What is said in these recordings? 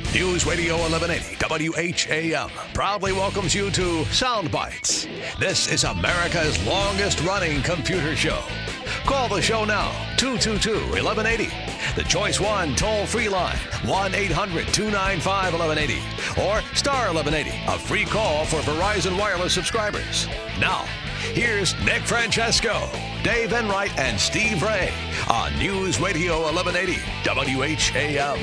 News Radio 1180 WHAM proudly welcomes you to Sound Bites. This is America's longest-running computer show. Call the show now, 222-1180. The Choice 1 toll-free line, 1-800-295-1180. Or star 1180, a free call for Verizon Wireless subscribers. Now, here's Nick Francesco, Dave Enright, and Steve Ray on News Radio 1180 WHAM.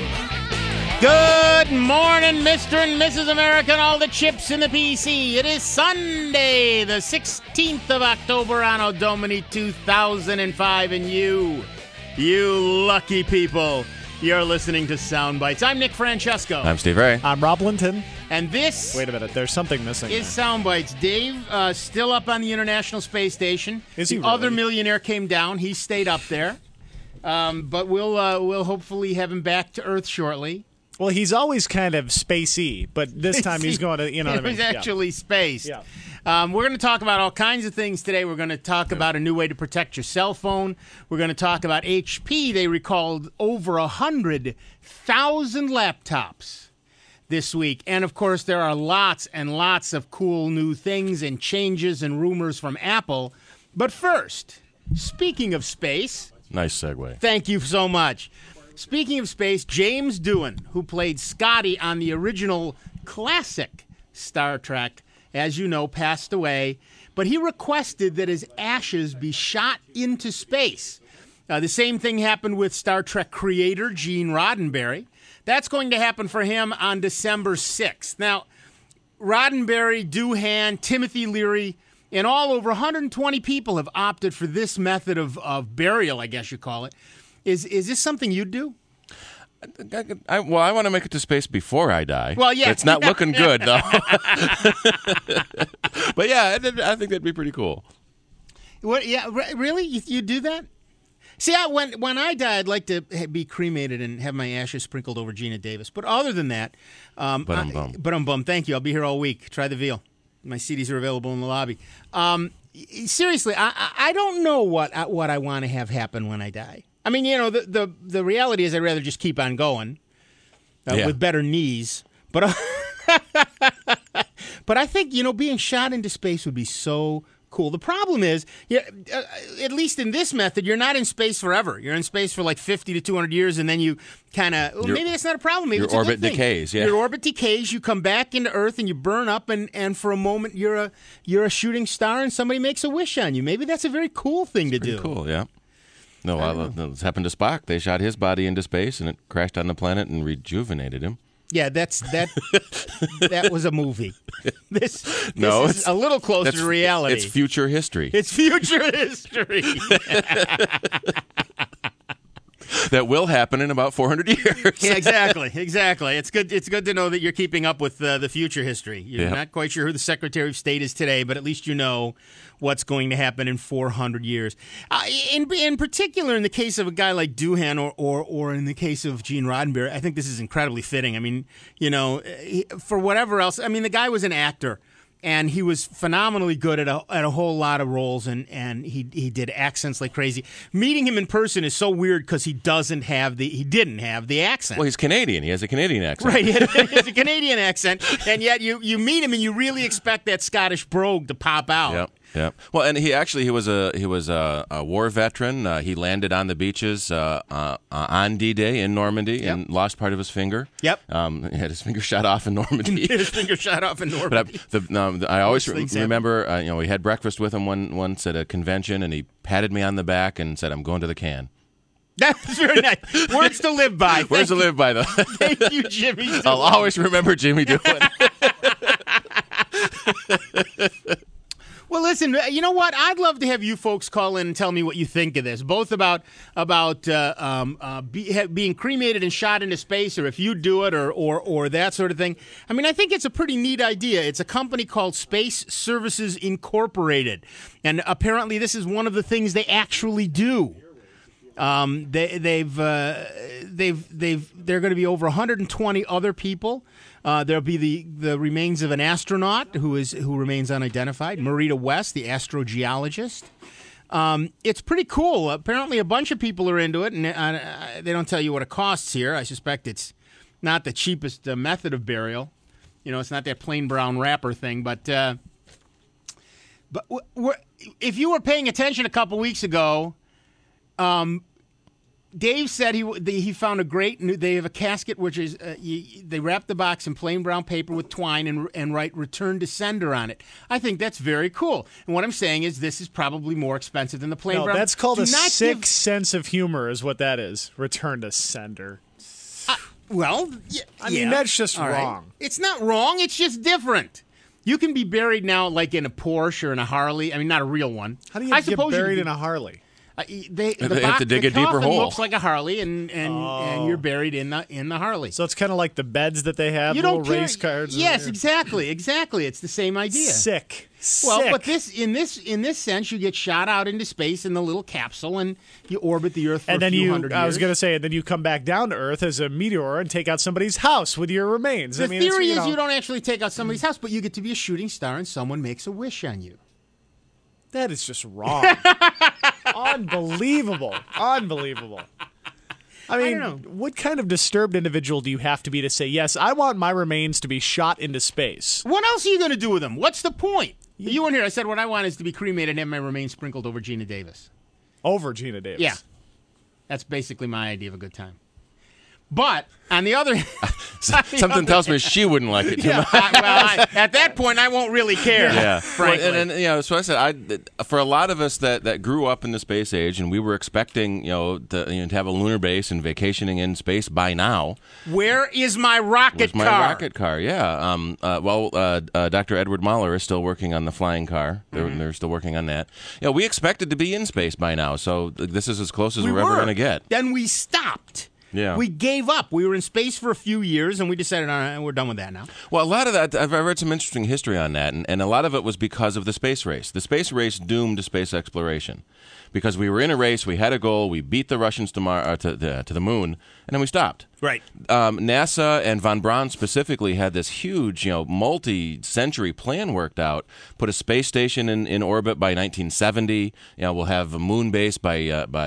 Good morning, Mr. and Mrs. America, and all the chips in the PC. It is Sunday, the 16th of October, Anno Domini 2005, and you lucky people, you're listening to Sound Bites. I'm Nick Francesco. I'm Steve Ray. I'm Rob Linton. And this... Wait a minute, there's something missing. ...is Sound Bites. Dave, still up on the International Space Station. Is he the really? Other millionaire came down. He stayed up there. But we'll hopefully have him back to Earth shortly. Well, he's always kind of spacey, but this time he's going to, you know what I mean? It was actually space. Yeah. We're going to talk about all kinds of things today. We're going to talk about a new way to protect your cell phone. We're going to talk about HP. They recalled over 100,000 laptops this week. And, of course, there are lots and lots of cool new things and changes and rumors from Apple. But first, speaking of space... Nice segue. Thank you so much. Speaking of space, James Doohan, who played Scotty on the original classic Star Trek, as you know, passed away. But he requested that his ashes be shot into space. The same thing happened with Star Trek creator Gene Roddenberry. That's going to happen for him on December 6th. Now, Roddenberry, Doohan, Timothy Leary, and all over 120 people have opted for this method of burial, I guess you call it. Is this something you'd do? I want to make it to space before I die. Well, yeah. It's not looking good, though. But, yeah, I think that'd be pretty cool. What? Yeah, really? You do that? See, when I die, I'd like to be cremated and have my ashes sprinkled over Gina Davis. But other than that... But I'm bummed. Thank you. I'll be here all week. Try the veal. My CDs are available in the lobby. Seriously, I don't know what I want to have happen when I die. I mean, you know, the reality is I'd rather just keep on going with better knees. But but I think, you know, being shot into space would be so cool. The problem is, at least in this method, you're not in space forever. You're in space for like 50 to 200 years, and then you kind of, maybe that's not a problem. Maybe your it's a orbit good thing. decays, yeah. Your orbit decays, you come back into Earth, and you burn up, and for a moment, you're a shooting star, and somebody makes a wish on you. Maybe that's a very cool thing to do. Cool, yeah. No, it's happened to Spock. They shot his body into space, and it crashed on the planet and rejuvenated him. Yeah, that was a movie. This No, is a little closer to reality. It's future history. It's future history. That will happen in about 400 years. Yeah, exactly. It's good to know that you're keeping up with the future history. You're not quite sure who the Secretary of State is today, but at least you know what's going to happen in 400 years. In particular, in the case of a guy like Doohan or in the case of Gene Roddenberry, I think this is incredibly fitting. I mean, you know, for whatever else, I mean, the guy was an actor. And he was phenomenally good at a whole lot of roles, and he did accents like crazy. Meeting him in person is so weird because he didn't have the accent. Well, he's Canadian. He has a Canadian accent. Right, he has a Canadian accent, and yet you meet him and you really expect that Scottish brogue to pop out. Yep. Yeah. Well, and he was a war veteran. He landed on the beaches on D-Day in Normandy and lost part of his finger. Yep. He had his finger shot off in Normandy. But I always remember, we had breakfast with him once at a convention, and he patted me on the back and said, "I'm going to the can." That was very nice. Words to live by. Words to live by, though. Thank you, Jimmy Doohan. I'll always remember Jimmy Doohan. Well, listen, you know what? I'd love to have you folks call in and tell me what you think of this, both about being cremated and shot into space, or if you do it, or that sort of thing. I mean, I think it's a pretty neat idea. It's a company called Space Services Incorporated, and apparently this is one of the things they actually do. They're going to be over 120 other people. There'll be the remains of an astronaut who remains unidentified, Marita West, the astrogeologist. It's pretty cool. Apparently, a bunch of people are into it, and they don't tell you what it costs here. I suspect it's not the cheapest method of burial. It's not that plain brown wrapper thing, but if you were paying attention a couple weeks ago, Dave said he found a great new. They have a casket which is they wrap the box in plain brown paper with twine and write "Return to Sender" on it. I think that's very cool. And what I'm saying is this is probably more expensive than the plain brown. No, that's called a sick sense of humor, is what that is. Return to sender. I mean, that's just all wrong. Right. It's not wrong. It's just different. You can be buried now like in a Porsche or in a Harley. I mean, not a real one. How do you get buried in a Harley? They have to dig a deeper hole. It looks like a Harley, and you're buried in the Harley. So it's kind of like the beds that they have, little race cars. Yes, exactly. It's the same idea. Sick. Well, but in this sense, you get shot out into space in the little capsule, and you orbit the Earth for a few hundred years. I was going to say, and then you come back down to Earth as a meteor and take out somebody's house with your remains. The theory is you don't actually take out somebody's house, but you get to be a shooting star, and someone makes a wish on you. That is just wrong. Unbelievable. I mean, what kind of disturbed individual do you have to be to say, yes, I want my remains to be shot into space? What else are you going to do with them? What's the point? You weren't here. I said what I want is to be cremated and have my remains sprinkled over Gina Davis. Over Gina Davis? Yeah. That's basically my idea of a good time. But on the other hand, something tells me she wouldn't like it too much. At that point, I won't really care. Yeah, frankly. And so I said, for a lot of us that grew up in the space age, and we were expecting, to have a lunar base and vacationing in space by now. Where is my rocket car? My rocket car, yeah. Dr. Edward Mahler is still working on the flying car. They're still working on that. We expected to be in space by now, so this is as close as we're ever going to get. Then we stopped. Yeah. We gave up. We were in space for a few years, and we decided, all right, we're done with that now. Well, a lot of that, I've read some interesting history on that, and a lot of it was because of the space race. The space race doomed space exploration. Because we were in a race, we had a goal, we beat the Russians to the moon, and then we stopped. Right. NASA and von Braun specifically had this huge, multi-century plan worked out. Put a space station in orbit by 1970. We'll have a moon base by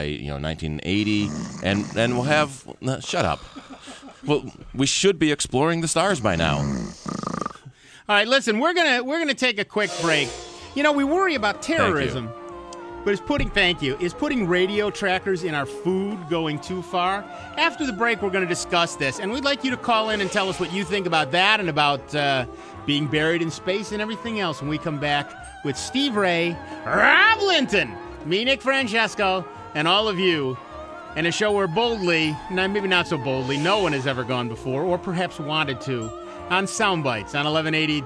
1980, and we'll have shut up. Well, we should be exploring the stars by now. All right, listen, we're gonna take a quick break. We worry about terrorism. But is putting radio trackers in our food going too far? After the break, we're going to discuss this, and we'd like you to call in and tell us what you think about that and about being buried in space and everything else when we come back with Steve Ray, Rob Linton, me, Nick Francesco, and all of you, and a show where boldly, maybe not so boldly, no one has ever gone before, or perhaps wanted to, on Soundbites on 1180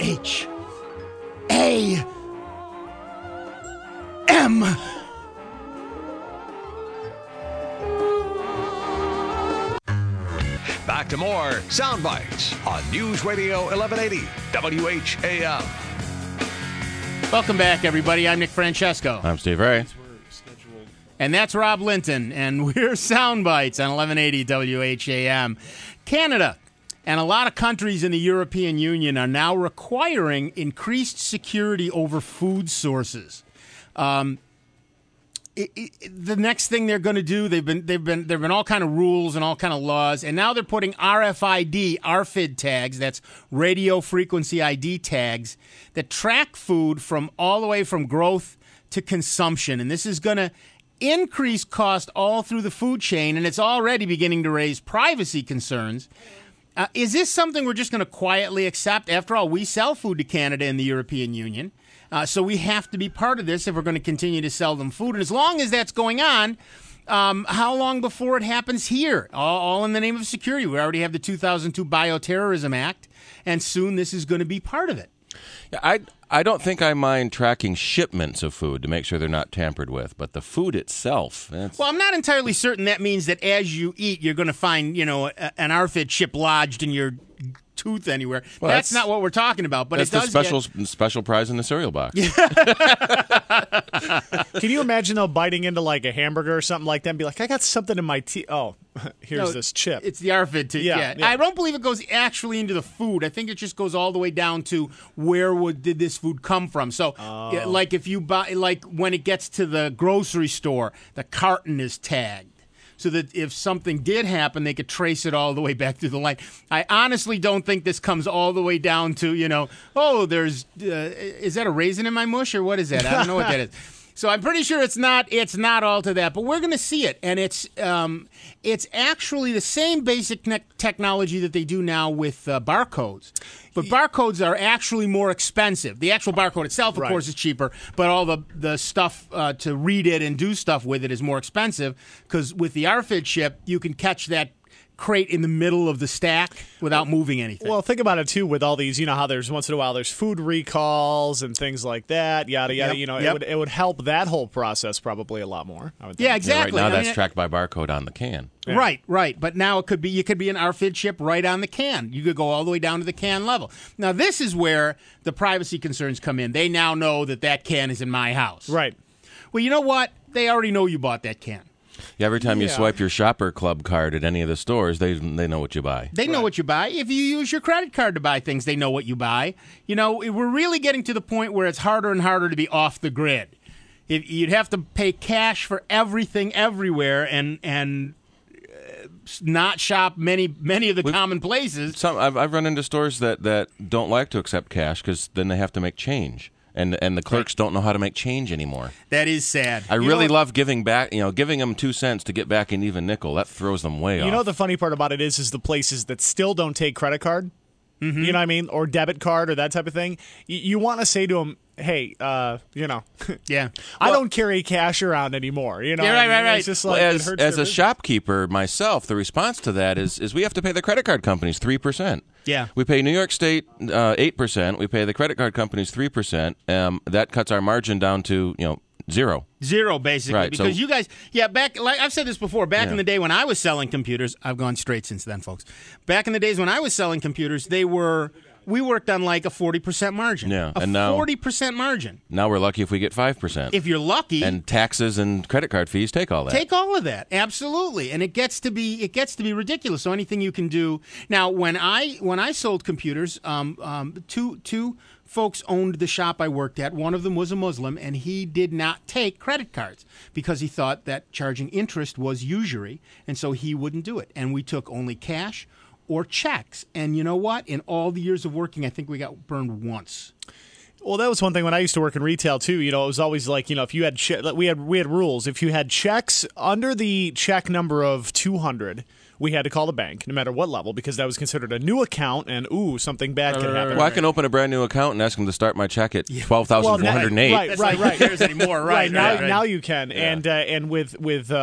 WHAM. Back to more Soundbites on News Radio 1180 WHAM. Welcome back, everybody. I'm Nick Francesco. I'm Steve Ray. And that's Rob Linton, and we're Soundbites on 1180 WHAM. Canada and a lot of countries in the European Union are now requiring increased security over food sources. The next thing they're going to do, there've been all kind of rules and all kind of laws, and now they're putting RFID tags, that's radio frequency ID tags, that track food from all the way from growth to consumption, and this is going to increase cost all through the food chain, and it's already beginning to raise privacy concerns. Is this something we're just going to quietly accept? After all, we sell food to Canada and the European Union. So we have to be part of this if we're going to continue to sell them food. And as long as that's going on, how long before it happens here? All in the name of security. We already have the 2002 Bioterrorism Act, and soon this is going to be part of it. Yeah, I don't think I mind tracking shipments of food to make sure they're not tampered with, but the food itself. Well, I'm not entirely certain that means that as you eat, you're going to find, an ARFID chip lodged in your tooth anywhere. Well, that's not what we're talking about. But that's it does the special prize in the cereal box. Can you imagine though biting into like a hamburger or something like that and be like, I got something in my teeth. Oh, here's this chip. It's the ARFID tip. Yeah. I don't believe it goes actually into the food. I think it just goes all the way down to where did this food come from. So, like if you buy, like when it gets to the grocery store, the carton is tagged. so that if something did happen, they could trace it all the way back through the line. I honestly don't think this comes all the way down to, there's is that a raisin in my mush or what is that? I don't know what that is. So I'm pretty sure it's not all to that, but we're going to see it, and it's actually the same basic technology that they do now with barcodes. But barcodes are actually more expensive. The actual barcode itself, of course, is cheaper, but all the stuff to read it and do stuff with it is more expensive, because with the RFID chip, you can catch that crate in the middle of the stack without moving anything. Well, think about it too with all these, how there's once in a while there's food recalls and things like that, yada yada. Yep. It would help that whole process probably a lot more, I would think. Yeah, exactly. Right now that's tracked by barcode on the can. Yeah. Right. But now it could be an RFID chip right on the can. You could go all the way down to the can level. Now this is where the privacy concerns come in. They now know that can is in my house. Right. Well, you know what? They already know you bought that can. Yeah, every time you swipe your Shopper Club card at any of the stores, they know what you buy. They know what you buy. If you use your credit card to buy things, they know what you buy. We're really getting to the point where it's harder and harder to be off the grid. You'd have to pay cash for everything everywhere and not shop many of the common places. I've run into stores that don't like to accept cash because then they have to make change. And the clerks don't know how to make change anymore. That is sad. I really love giving back, giving them 2 cents to get back an even nickel. That throws them way off. You know the funny part about it is the places that still don't take credit card, you know what I mean, or debit card or that type of thing. You want to say to them, hey, yeah, I don't carry cash around anymore. Yeah, right. It's just like, as a shopkeeper myself, the response to that is we have to pay the credit card companies 3%. Yeah. We pay New York State 8%. We pay the credit card companies 3%. That cuts our margin down to, 0. Zero, basically. Right, because you guys, back, like I've said this before, back in the day when I was selling computers, I've gone straight since then, folks. Back in the days when I was selling computers, we worked on like a 40% margin. Yeah, and now 40% margin. Now we're lucky if we get 5%. If you're lucky. And taxes and credit card fees take all that. Take all of that, absolutely. And it gets to be ridiculous. So anything you can do. Now, when I sold computers, two folks owned the shop I worked at. One of them was a Muslim, and he did not take credit cards because he thought that charging interest was usury, and so he wouldn't do it. And we took only cash or checks. And you know what? In all the years of working, I think we got burned once. Well, that was one thing when I used to work in retail too. It was always like, if you had we had rules. If you had checks under the check number of 200, we had to call the bank, no matter what level, because that was considered a new account, and something bad could happen. Well, I can open a brand new account and ask them to start my check at 12,408. Right. Who cares anymore? Right. Now you can, and with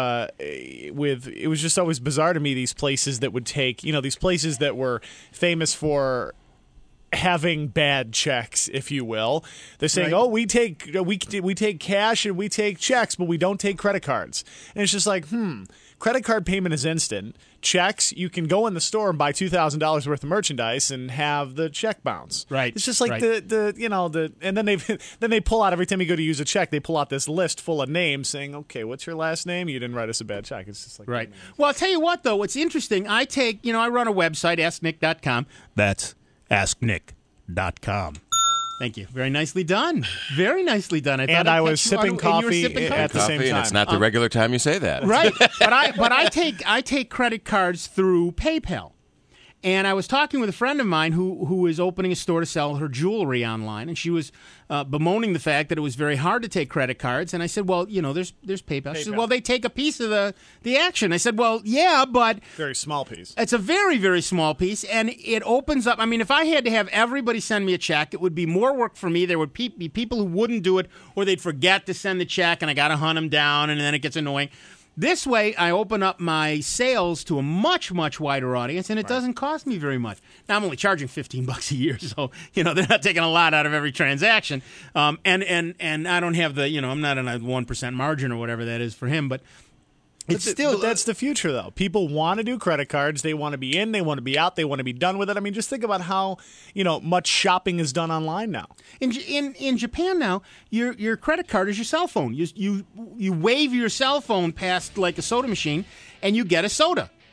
it was just always bizarre to me, these places that would take, these places that were famous for having bad checks, if you will. They're saying, we take cash and we take checks, but we don't take credit cards. And it's just like, credit card payment is instant. Checks, you can go in the store and buy $2,000 worth of merchandise and have the check bounce. Right. It's just like and then they pull out, every time you go to use a check, they pull out this list full of names saying, okay, what's your last name? You didn't write us a bad check. It's just like, right. Well, I'll tell you what though, what's interesting, I run a website, asknick.com. That's asknick.com. Thank you. Very nicely done. Very nicely done. I was sipping coffee at the same time. And it's not the regular time you say that. Right. But I take credit cards through PayPal. And I was talking with a friend of mine who is opening a store to sell her jewelry online, and she was bemoaning the fact that it was very hard to take credit cards. And I said, well, there's PayPal. She said, well, they take a piece of the action. I said, well, yeah, but very small piece. It's a very, very small piece, and it opens up. I mean, if I had to have everybody send me a check, it would be more work for me. There would be people who wouldn't do it, or they'd forget to send the check, and I got to hunt them down, and then it gets annoying. This way, I open up my sales to a much, much wider audience, and it doesn't cost me very much. Now, I'm only charging $15 a year, so they're not taking a lot out of every transaction. And I don't have I'm not on a 1% margin or whatever that is for him, but but that's the future, though. People want to do credit cards. They want to be in. They want to be out. They want to be done with it. I mean, just think about how much shopping is done online now. In Japan now, your credit card is your cell phone. You wave your cell phone past like a soda machine, and you get a soda.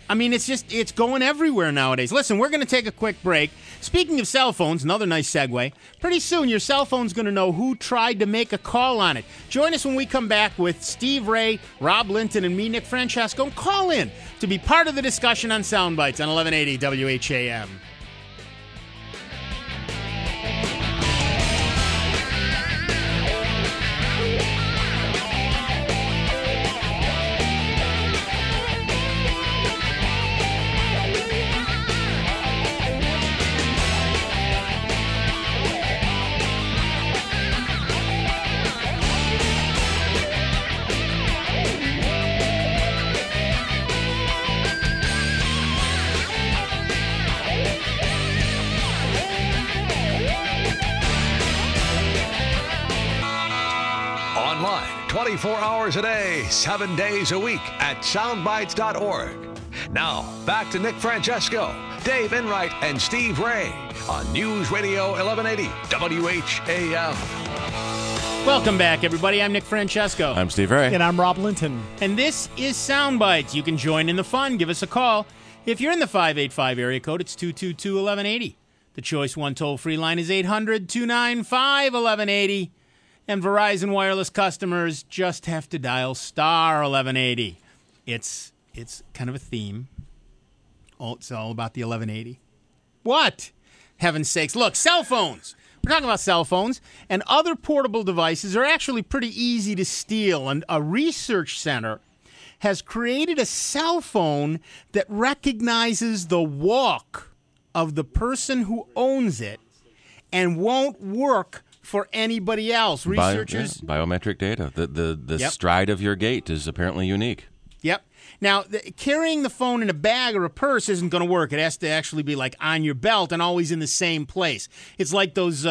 I mean, it's going everywhere nowadays. Listen, we're going to take a quick break. Speaking of cell phones, another nice segue. Pretty soon, your cell phone's going to know who tried to make a call on it. Join us when we come back with Steve Ray, Rob Linton, and me, Nick Francesco. And call in to be part of the discussion on Soundbites on 1180 WHAM. Online, 24 hours a day, 7 days a week at soundbites.org. Now, back to Nick Francesco, Dave Enright, and Steve Ray on News Radio 1180 WHAM. Welcome back, everybody. I'm Nick Francesco. I'm Steve Ray. And I'm Rob Linton. And this is Soundbites. You can join in the fun. Give us a call. If you're in the 585 area code, it's 222-1180. The Choice 1 toll-free line is 800-295-1180. And Verizon Wireless customers just have to dial star 1180. It's kind of a theme. Oh, it's all about the 1180. What? Heaven's sakes. Look, cell phones. We're talking about cell phones, and other portable devices are actually pretty easy to steal. And a research center has created a cell phone that recognizes the walk of the person who owns it and won't work for anybody else. Researchers... Biometric data. The Yep. stride of your gait is apparently unique. Yep. Now, carrying the phone in a bag or a purse isn't going to work. It has to actually be like on your belt and always in the same place. It's like those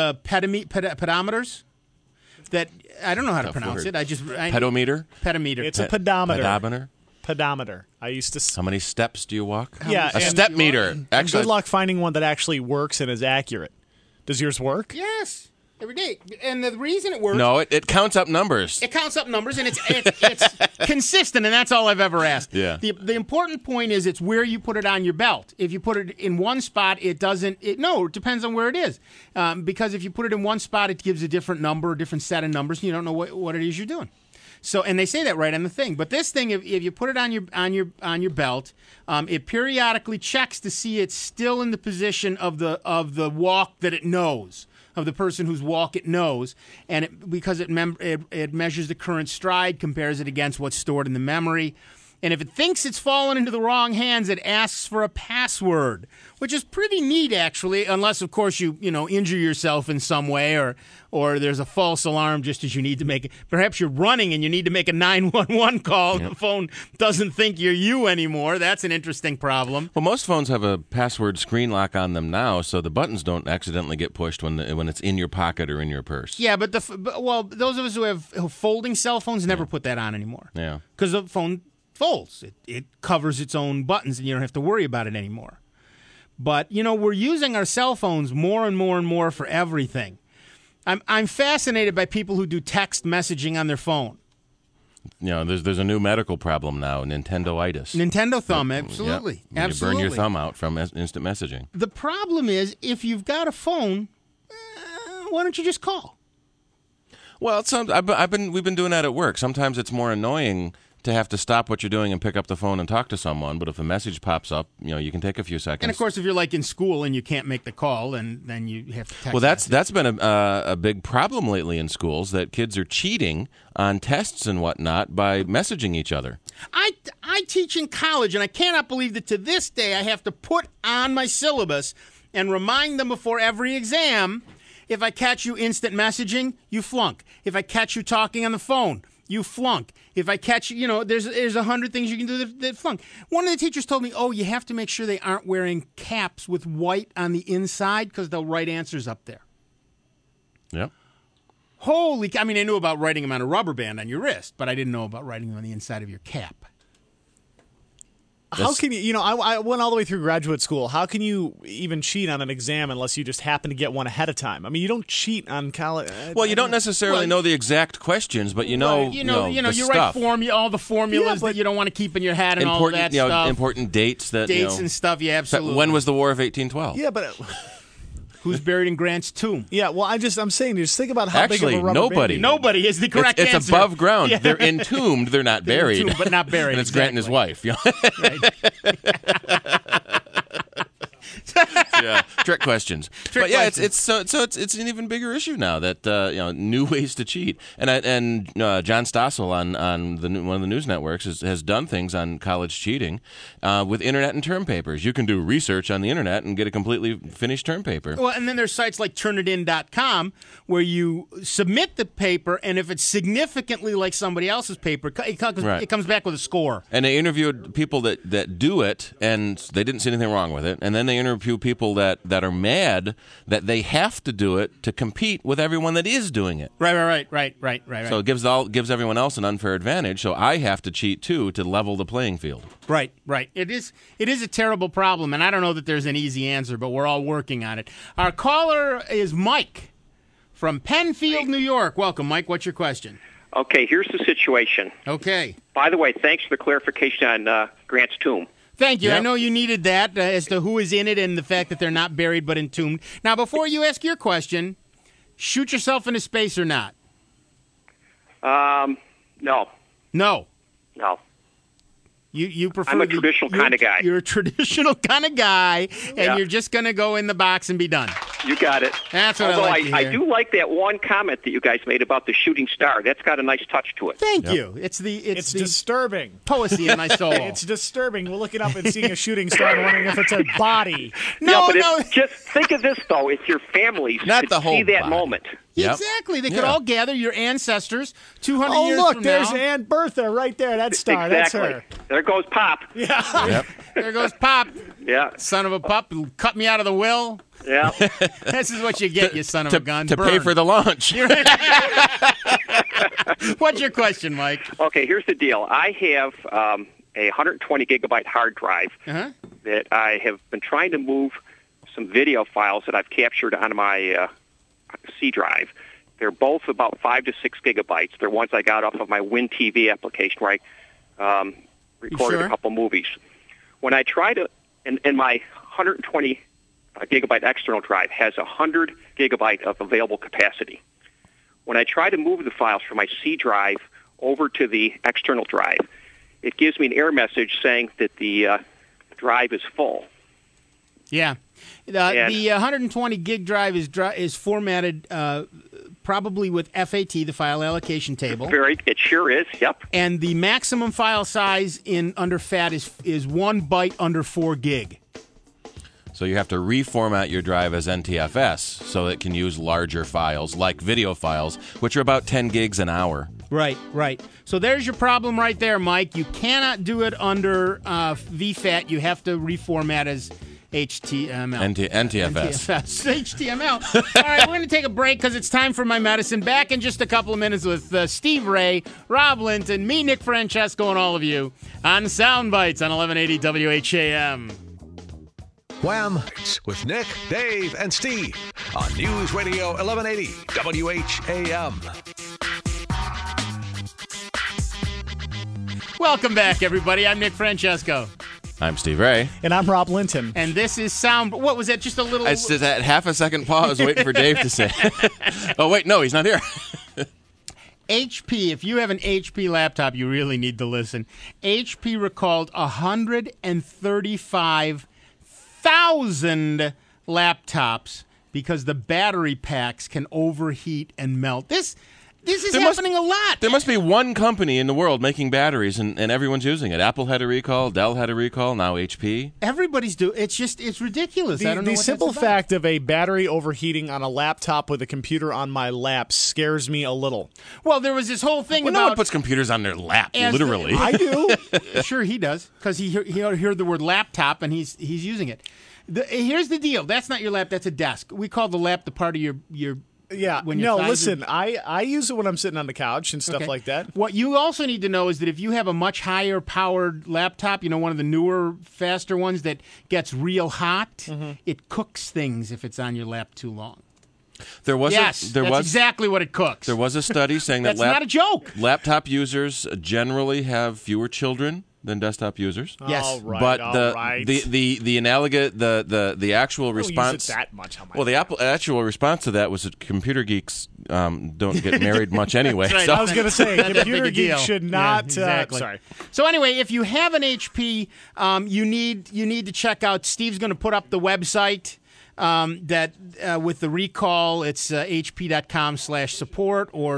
pedometers that I don't know how to pronounce it. Pedometer? Pedometer. It's a pedometer. Pedometer? Pedometer. I used to... How many steps do you walk? Yeah, A and- step meter. And Actually, good luck finding one that actually works and is accurate. Does yours work? Yes. Every day. And the reason it works... no, it counts up numbers. It counts up numbers, and it's consistent, and that's all I've ever asked. Yeah. The important point is it's where you put it on your belt. If you put it in one spot, it doesn't... it depends on where it is. Because if you put it in one spot, it gives a different number, a different set of numbers, and you don't know what it is you're doing. So, and they say that right on the thing. But this thing, if you put it on your belt, it periodically checks to see it's still in the position of the walk that it knows, of the person whose walk it knows, and because it measures the current stride, compares it against what's stored in the memory. And if it thinks it's fallen into the wrong hands, it asks for a password, which is pretty neat, actually, unless, of course, you injure yourself in some way or there's a false alarm just as you need to make it. Perhaps you're running and you need to make a 911 call. Yep. The phone doesn't think you're you anymore. That's an interesting problem. Well, most phones have a password screen lock on them now, so the buttons don't accidentally get pushed when it's in your pocket or in your purse. Yeah, but those of us who have folding cell phones never put that on anymore. Yeah. Because the phone folds. It covers its own buttons, and you don't have to worry about it anymore. But, we're using our cell phones more and more and more for everything. I'm fascinated by people who do text messaging on their phone. There's a new medical problem now, Nintendoitis. Nintendo thumb, absolutely. Yep. Absolutely. You burn your thumb out from instant messaging. The problem is, if you've got a phone, why don't you just call? Well, we've been doing that at work. Sometimes it's more annoying to have to stop what you're doing and pick up the phone and talk to someone. But if a message pops up, you can take a few seconds. And of course, if you're like in school and you can't make the call, then you have to text. Well, that's been a big problem lately in schools, that kids are cheating on tests and whatnot by messaging each other. I teach in college, and I cannot believe that to this day I have to put on my syllabus and remind them before every exam, if I catch you instant messaging, you flunk. If I catch you talking on the phone, you flunk. If I catch you, there's 100 things you can do that flunk. One of the teachers told me, you have to make sure they aren't wearing caps with white on the inside because they'll write answers up there. Yep. I knew about writing them on a rubber band on your wrist, but I didn't know about writing them on the inside of your cap. How can you? I went all the way through graduate school. How can you even cheat on an exam unless you just happen to get one ahead of time? I mean, you don't cheat on college. Well, you don't necessarily know the exact questions, but you know you the write stuff. all the formulas that you don't want to keep in your hat and all that stuff. Important dates and stuff. Yeah, absolutely. When was the War of 1812? Yeah, but who's buried in Grant's tomb? Yeah, well, I'm saying, just think about how big of a rubber nobody. band. Nobody is the correct answer. It's above ground. Yeah. They're entombed. They're not buried. Entombed, but not buried. And it's Grant and his wife. Right. Yeah, trick questions. But yeah, it's an even bigger issue now that new ways to cheat. And John Stossel on one of the news networks has done things on college cheating with internet and term papers. You can do research on the internet and get a completely finished term paper. Well, and then there's sites like Turnitin.com where you submit the paper, and if it's significantly like somebody else's paper, it comes back with a score. And they interviewed people that do it, and they didn't see anything wrong with it. And then they interview people that are mad that they have to do it to compete with everyone that is doing it. Right. So it gives everyone else an unfair advantage. So I have to cheat too to level the playing field. Right. It is a terrible problem, and I don't know that there's an easy answer, but we're all working on it. Our caller is Mike from Penfield, New York. Welcome, Mike. What's your question? Okay, here's the situation. Okay. By the way, thanks for the clarification on Grant's tomb. Thank you. Yep. I know you needed that as to who is in it and the fact that they're not buried but entombed. Now, before you ask your question, shoot yourself into space or not? No. No. No. You prefer I'm a traditional kind of guy. You're a traditional kind of guy, and you're just going to go in the box and be done. You got it. That's what Although I like to hear. I do like that one comment that you guys made about the shooting star. That's got a nice touch to it. Thank you. It's the disturbing. Poesy in my soul. It's disturbing. We're looking up and seeing a shooting star and wondering if it's a body. No. Just think of this, though. If your families Not could the whole see that body. moment. Yep. Exactly. They could all gather, your ancestors, 200 Oh, years look, from there's now. Aunt Bertha right there. That star. Exactly. That's her. There goes Pop. Yeah. Yep. There goes Pop, Yeah. son of a pup, cut me out of the will. Yeah. This is what you get, you son of a gun. To pay Burn. for the launch. What's your question, Mike? Okay, here's the deal. I have a 120 gigabyte hard drive that I have been trying to move some video files that I've captured on my C drive. They're both about 5 to 6 gigabytes. They're ones I got off of my WinTV application where I recorded a couple movies. When I try to, and my 120 gigabyte external drive has 100 gigabyte of available capacity. When I try to move the files from my C drive over to the external drive, it gives me an error message saying that the drive is full. Yeah. The 120 gig drive is formatted probably with FAT, the file allocation table. It sure is, yep. And the maximum file size under FAT is 1 byte under 4 gig. So you have to reformat your drive as NTFS so it can use larger files, like video files, which are about 10 gigs an hour. Right. So there's your problem right there, Mike. You cannot do it under VFAT. You have to reformat as HTML. NTFS. HTML. All right, we're going to take a break because it's time for My Medicine. Back in just a couple of minutes with Steve Ray, Rob Linton, me, Nick Francesco, and all of you on Soundbites on 1180 WHAM. Wham! With Nick, Dave, and Steve on News Radio 1180 WHAM. Welcome back, everybody. I'm Nick Francesco. I'm Steve Ray. And I'm Rob Linton. And this is Sound... What was that? Just a little... I just had half a second pause waiting for Dave to say. Oh, wait, no, he's not here. HP, if you have an HP laptop, you really need to listen. HP recalled 135,000 laptops because the battery packs can overheat and melt. This is happening a lot. There must be one company in the world making batteries, and everyone's using it. Apple had a recall, Dell had a recall, now HP. Everybody's doing it. It's ridiculous. I don't know The what simple that's about. fact of a battery overheating on a laptop with a computer on my lap scares me a little. Well, there was this whole thing Well, about... no one puts computers on their lap, literally. I do. Sure, he does, because he heard the word laptop and he's using it. Here's the deal. That's not your lap. That's a desk. We call the lap the part of your Yeah. when your No, thighs listen, are- I use it when I'm sitting on the couch and stuff Okay. like that. What you also need to know is that if you have a much higher powered laptop, one of the newer, faster ones that gets real hot, Mm-hmm. it cooks things if it's on your lap too long. There was Yes, there that's was exactly what it cooks. there was a study saying that That's not a joke. laptop users generally have fewer children than desktop users. Yes. All right, But all the, right. the analogous the actual I don't response use it that much on my well the actual response to that was that computer geeks don't get married much anyway. That's right. So I was going to say, Not that big computer a deal. geeks should Yeah, not. exactly. Sorry. So anyway, if you have an HP, you need to check out. Steve's going to put up the website that with the recall. It's hp.com/support or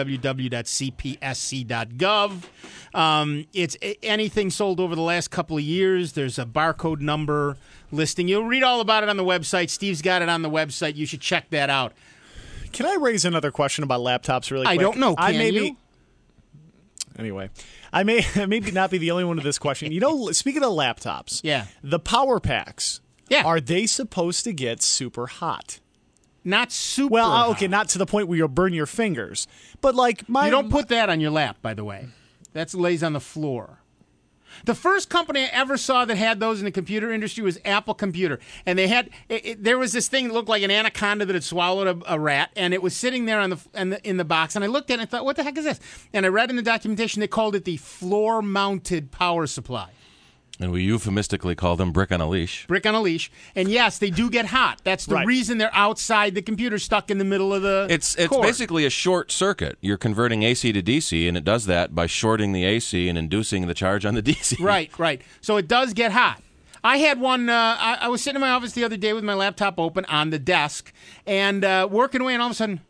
www.cpsc.gov. It's anything sold over the last couple of years. There's a barcode number listing. You'll read all about it on the website. Steve's got it on the website. You should check that out. Can I raise another question about laptops really quick? I don't know. I Can may you? be- Anyway, I may maybe not be the only one with this question. Speaking of laptops, Yeah. the power packs, Yeah. are they supposed to get super hot? Not super. Well, hot. okay, not to the point where you'll burn your fingers, but like my You don't put that on your lap, by the way. That lays on the floor. The first company I ever saw that had those in the computer industry was Apple Computer, and they had there was this thing that looked like an anaconda that had swallowed a rat, and it was sitting there in the box. And I looked at it and thought, "What the heck is this?" And I read in the documentation they called it the floor-mounted power supply. and we euphemistically call them brick on a leash. Brick on a leash. And yes, they do get hot. That's the Right. reason they're outside the computer, stuck in the middle of the It's cord. basically a short circuit. You're converting AC to DC, and it does that by shorting the AC and inducing the charge on the DC. Right. So it does get hot. I had one. I was sitting in my office the other day with my laptop open on the desk and working away, and all of a sudden,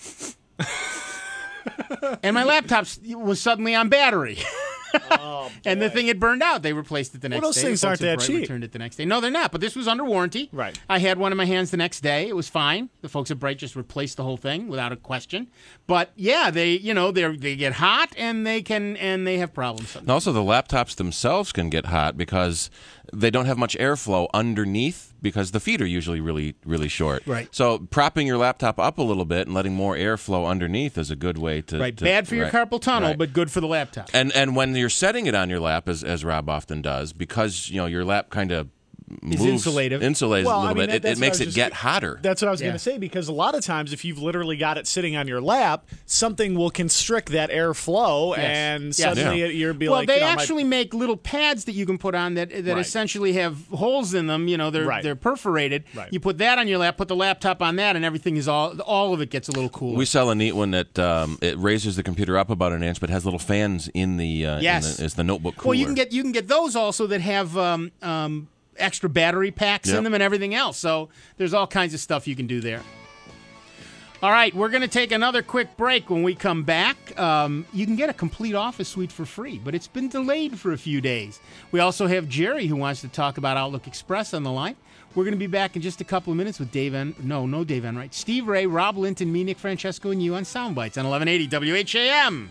and my laptop was suddenly on battery. And the thing had burned out. They replaced it the next those day. things The folks aren't at that Bright cheap. Returned it the next day. No, they're not. But this was under warranty. Right. I had one in my hands the next day. It was fine. The folks at Bright just replaced the whole thing without a question. But yeah, they get hot and they have problems. And also, the laptops themselves can get hot because they don't have much airflow underneath because the feet are usually really, really short. Right. So propping your laptop up a little bit and letting more airflow underneath is a good way to... Right. Bad for your right, carpal tunnel, right. but good for the laptop. And when you're setting it on your lap, as Rob often does, because your lap kind of moves, insulated. insulates Well, a little I mean, bit, that's it what I makes was it just- get hotter. That's what I was Yeah. going to say, because a lot of times if you've literally got it sitting on your lap, something will constrict that airflow, Yes. and Yes. suddenly Yeah. you'll be Well, like, they my- actually make little pads that you can put on that Right. essentially have holes in them. Right. They're perforated. Right. You put that on your lap, put the laptop on that, and everything is all of it gets a little cooler. We sell a neat one that it raises the computer up about an inch, but has little fans in the Yes. is the notebook cooler. Well, you can get those also that have extra battery packs in Yep. them and everything else. So there's all kinds of stuff you can do there. All right, we're going to take another quick break. When we come back, you can get a complete office suite for free, but it's been delayed for a few days. We also have Jerry who wants to talk about Outlook Express on the line. We're going to be back in just a couple of minutes with Dave Enright, Steve Ray, Rob Linton, me, Nick Francesco, and you on Soundbites on 1180 WHAM.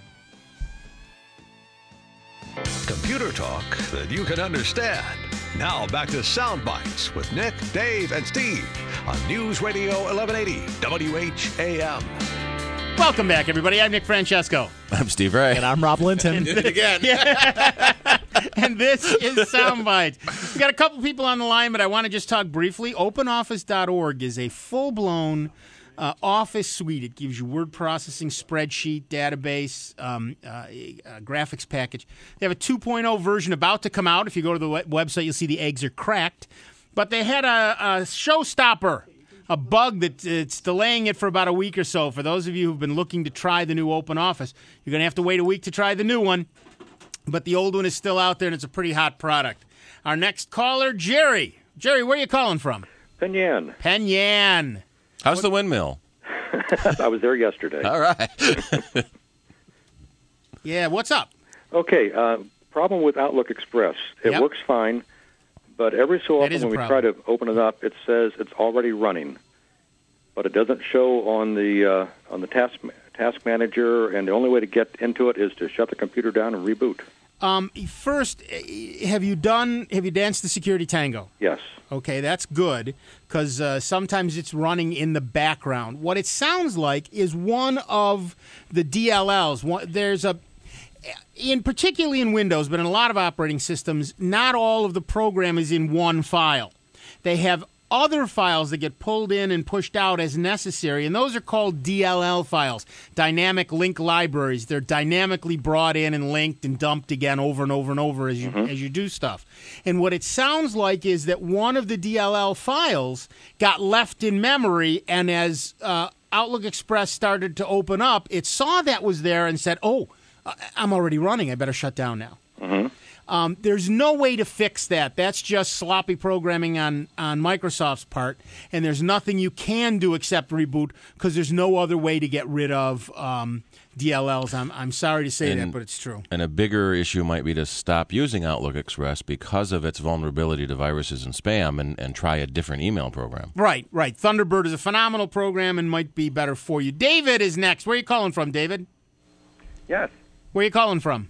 Computer talk that you can understand. Now back to Sound Bites with Nick, Dave, and Steve on News Radio 1180 WHAM. Welcome back, everybody. I'm Nick Francesco. I'm Steve Ray. and I'm Rob Linton. Did it again. And this is Sound Bites. We've got a couple people on the line, but I want to just talk briefly. OpenOffice.org is a full-blown office suite. It gives you word processing, spreadsheet, database, graphics package. They have a 2.0 version about to come out. If you go to the website, you'll see the eggs are cracked. But they had a showstopper, a bug that's delaying it for about a week or so. For those of you who've been looking to try the new OpenOffice, you're going to have to wait a week to try the new one. But the old one is still out there, and it's a pretty hot product. Our next caller, Jerry. Jerry, where are you calling from? Penyan. Penyan. How's the windmill? I was there yesterday. All right. Yeah, what's up? Okay, problem with Outlook Express. It Yep. works fine, but every so That is often a when we try problem. to open it up, it says it's already running. But it doesn't show on the task manager, and the only way to get into it is to shut the computer down and reboot. First, have you danced the Security Tango? Yes. Okay, that's good, because sometimes it's running in the background. What it sounds like is one of the DLLs. Particularly in Windows, but in a lot of operating systems, not all of the program is in one file. They have other files that get pulled in and pushed out as necessary, and those are called DLL files, dynamic link libraries. They're dynamically brought in and linked and dumped again over and over and over as you do stuff. And what it sounds like is that one of the DLL files got left in memory, and as Outlook Express started to open up, it saw that was there and said, "Oh, I'm already running. I better shut down now." There's no way to fix that. That's just sloppy programming on Microsoft's part, and there's nothing you can do except reboot, because there's no other way to get rid of DLLs. I'm sorry to say that, but it's true. And a bigger issue might be to stop using Outlook Express because of its vulnerability to viruses and spam, and try a different email program. Right. Thunderbird is a phenomenal program and might be better for you. David is next. Where are you calling from, David? Yes. Where are you calling from?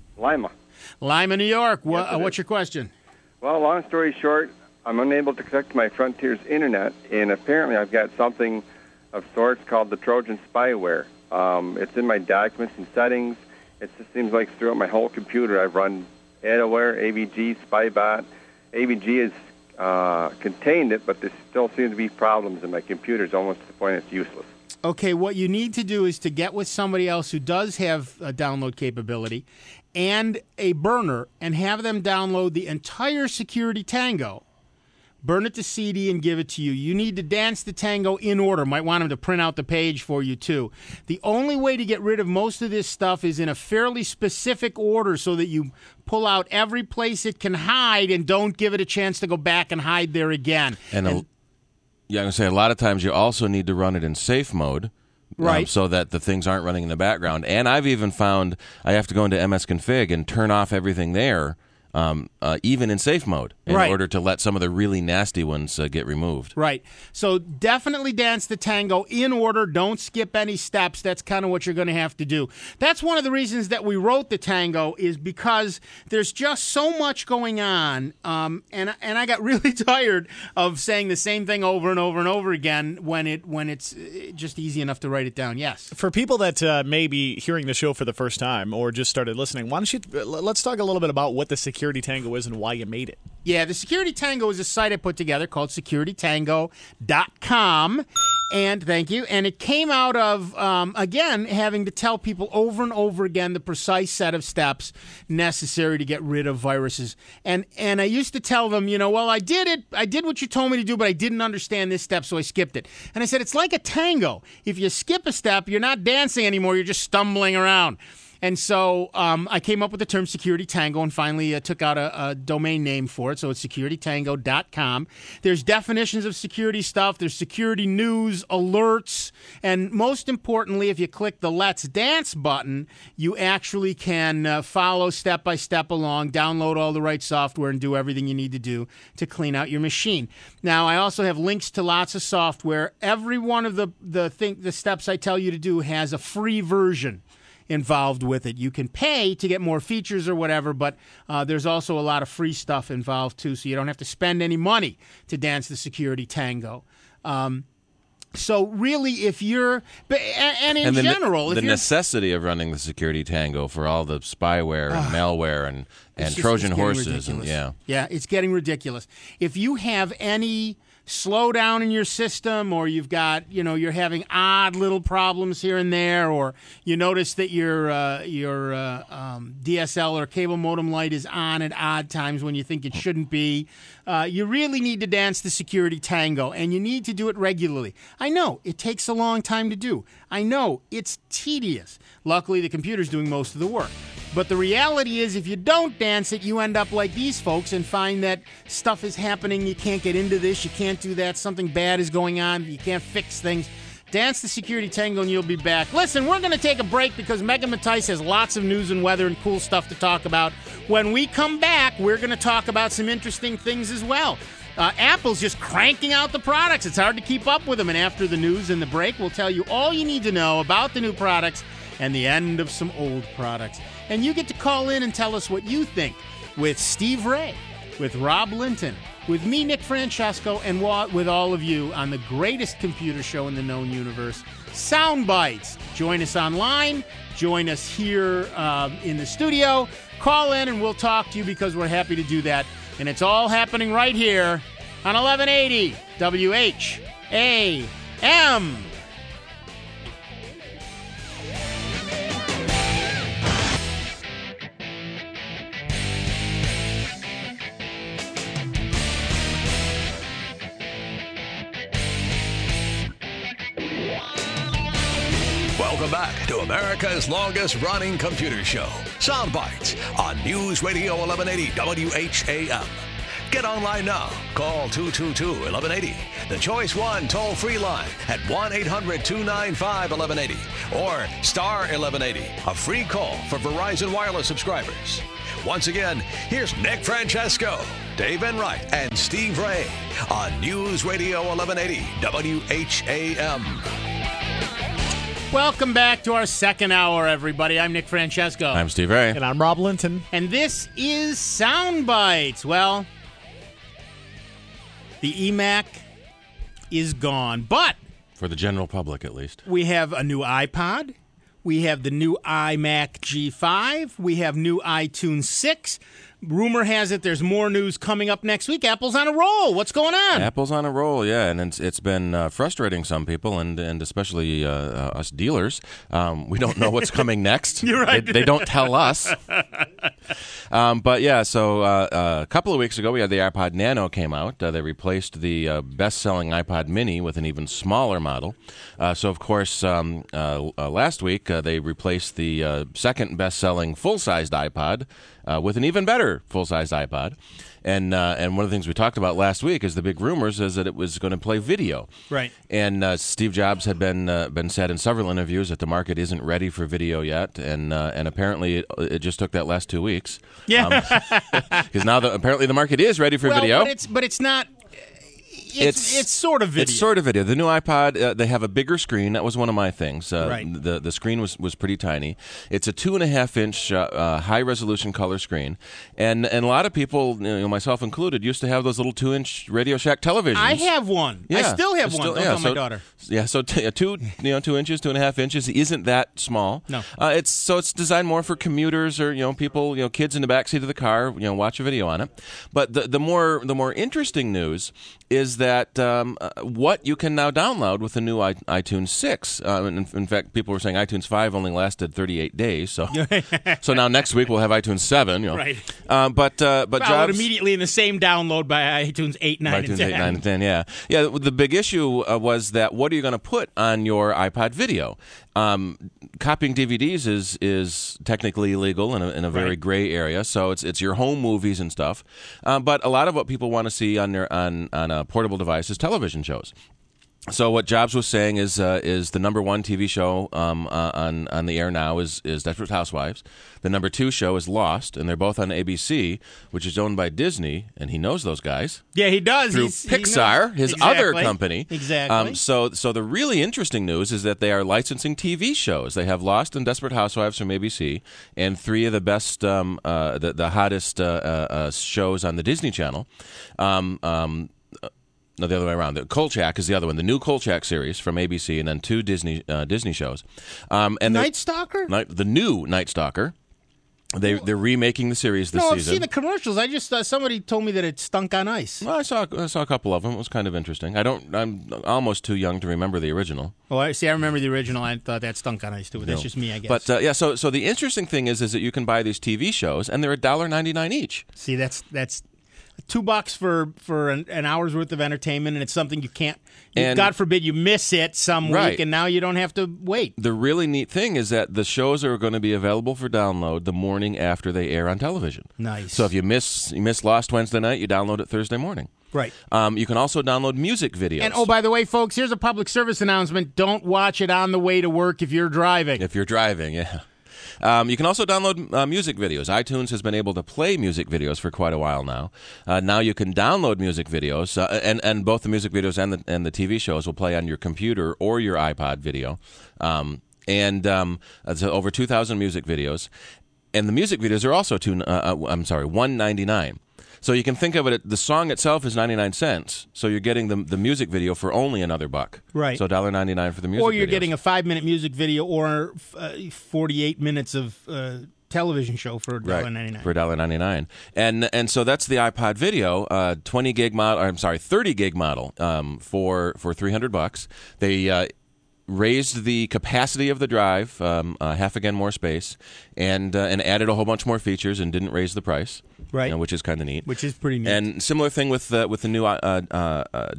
Lima, New York. Yes, What's your question? Well, long story short, I'm unable to connect to my Frontier's internet, and apparently I've got something of sorts called the Trojan spyware. It's in my documents and settings. It just seems like throughout my whole computer I've run Adaware, AVG, Spybot. AVG has contained it, but there still seem to be problems in my computers, almost to the point it's useless. Okay, what you need to do is to get with somebody else who does have a download capability and a burner, and have them download the entire Security Tango, burn it to CD, and give it to you. You need to dance the tango in order. Might want them to print out the page for you, too. The only way to get rid of most of this stuff is in a fairly specific order, so that you pull out every place it can hide and don't give it a chance to go back and hide there again. I'm going to say a lot of times you also need to run it in safe mode. Right. So that the things aren't running in the background. And I've even found I have to go into MSConfig and turn off everything there, even in safe mode, in order to let some of the really nasty ones get removed. Right. So definitely dance the tango in order. Don't skip any steps. That's kind of what you're going to have to do. That's one of the reasons that we wrote the tango, is because there's just so much going on, and I got really tired of saying the same thing over and over and over again when it's just easy enough to write it down. Yes. For people that may be hearing the show for the first time or just started listening, why don't you let's talk a little bit about what the Security Tango is and why you made it. Yeah, the Security Tango is a site I put together called securitytango.com. And thank you. And it came out of, again, having to tell people over and over again the precise set of steps necessary to get rid of viruses. And I used to tell them, well, I did it. I did what you told me to do, but I didn't understand this step, so I skipped it. And I said, it's like a tango. If you skip a step, you're not dancing anymore. You're just stumbling around. And so I came up with the term Security Tango and finally took out a domain name for it. So it's securitytango.com. There's definitions of security stuff. There's security news, alerts. And most importantly, if you click the Let's Dance button, you actually can follow step by step along, download all the right software, and do everything you need to do to clean out your machine. Now, I also have links to lots of software. Every one of the steps I tell you to do has a free version involved with it. You can pay to get more features or whatever, but there's also a lot of free stuff involved too, so you don't have to spend any money to dance the Security Tango. So really, if you're, in general, the necessity of running the Security Tango for all the spyware and malware and Trojan horses, yeah, it's getting ridiculous. If you have any slowdown in your system, or you've got, you're having odd little problems here and there, or you notice that your DSL or cable modem light is on at odd times when you think it shouldn't be, you really need to dance the Security Tango, and you need to do it regularly. I know it takes a long time to do. I know it's tedious. Luckily, the computer's doing most of the work. But the reality is, if you don't dance it, you end up like these folks and find that stuff is happening. You can't get into this. You can't do that. Something bad is going on. You can't fix things. Dance the Security Tango and you'll be back. Listen, we're going to take a break because Megan Mattice has lots of news and weather and cool stuff to talk about. When we come back, we're going to talk about some interesting things as well. Apple's just cranking out the products. It's hard to keep up with them. And after the news and the break, we'll tell you all you need to know about the new products and the end of some old products. And you get to call in and tell us what you think with Steve Ray, with Rob Linton, with me, Nick Francesco, and with all of you on the greatest computer show in the known universe, Sound Bites. Join us online. Join us here in the studio. Call in and we'll talk to you because we're happy to do that. And it's all happening right here on 1180 WHAM. Welcome back to America's longest-running computer show, Sound Bites, on News Radio 1180 WHAM. Get online now. Call 222-1180. The Choice 1 toll-free line at 1-800-295-1180 or star 1180, a free call for Verizon Wireless subscribers. Once again, here's Nick Francesco, Dave Enright, and Steve Ray on News Radio 1180 WHAM. Welcome back to our second hour, everybody. I'm Nick Francesco. I'm Steve Ray. And I'm Rob Linton. And this is Sound Bites. Well, the eMac is gone, but For the general public, at least. we have a new iPod. We have the new iMac G5. We have new iTunes 6. Rumor has it there's more news coming up next week. Apple's on a roll. What's going on? Apple's on a roll, yeah, and it's been frustrating some people, and especially us dealers. We don't know what's coming next. You're right. They don't tell us. But yeah, so a couple of weeks ago, we had the iPod Nano came out. They replaced the best-selling iPod Mini with an even smaller model. So, of course, last week, they replaced the second best-selling full-sized iPod with an even better full-sized iPod. And one of the things we talked about last week is the big rumors is that it was going to play video. Right. And Steve Jobs had been said in several interviews that the market isn't ready for video yet, and apparently it just took that last 2 weeks. Yeah. Because now apparently the market is ready for video. But it's not. It's sort of video. It's sort of video. The new iPod, they have a bigger screen. That was one of my things. Right. The screen was pretty tiny. It's a 2.5-inch high-resolution color screen. And a lot of people, myself included, used to have those little 2-inch Radio Shack televisions. I have one. Yeah. I still have one. Don't tell my daughter. Yeah, so 2 inches, 2.5 inches isn't that small. No. It's designed more for commuters or people, kids in the backseat of the car, watch a video on it. But the more interesting news is that what you can now download with the new iTunes 6. In fact, people were saying iTunes 5 only lasted 38 days. So so now next week we'll have iTunes 7. Right. But Jobs immediately in the same download by iTunes 8, 9, and 10. 8, 9, and 10, yeah. Yeah, the big issue was that what are you going to put on your iPod video? Copying DVDs is technically illegal in a very gray area, so it's your home movies and stuff. But a lot of what people want to see on a portable device is television shows. So what Jobs was saying is the number one TV show on the air now is Desperate Housewives. The number 2 show is Lost, and they're both on ABC, which is owned by Disney, and he knows those guys. Yeah, he does. Through Pixar, his other company. Exactly. So the really interesting news is that they are licensing TV shows. They have Lost and Desperate Housewives from ABC, and 3 of the best, the hottest shows on the Disney Channel. No, the other way around. The Kolchak is the other one. The new Kolchak series from ABC, and then 2 Disney shows. And Night Stalker? The new Night Stalker. They're remaking the series this season. No, I've seen the commercials. I just somebody told me that it stunk on ice. Well, I saw a couple of them. It was kind of interesting. I'm almost too young to remember the original. Oh, I remember the original. I thought that stunk on ice too. But that's just me, I guess. But yeah, so the interesting thing is that you can buy these TV shows, and they're $1.99 each. See, that's $2 for an hour's worth of entertainment, and it's something you can't. God forbid you miss it some week, and now you don't have to wait. The really neat thing is that the shows are going to be available for download the morning after they air on television. Nice. So if you miss Lost Wednesday night, you download it Thursday morning. Right. You can also download music videos. And by the way, folks, here's a public service announcement: don't watch it on the way to work if you're driving. If you're driving, yeah. You can also download music videos. iTunes has been able to play music videos for quite a while now. Now you can download music videos, and both the music videos and the TV shows will play on your computer or your iPod video. So over 2,000 music videos. And the music videos are also $1.99. So you can think of it, the song itself is 99 cents. So you're getting the music video for only another $1. Right. So $1.99 for the music Or you're videos. getting a 5-minute music video or 48 minutes of television show for $1.99. For $1.99. And so that's the iPod video, 30 gig model for $300. They raised the capacity of the drive, half again more space, and added a whole bunch more features and didn't raise the price. Right. Which is kind of neat. Which is pretty neat. And similar thing with the new iMac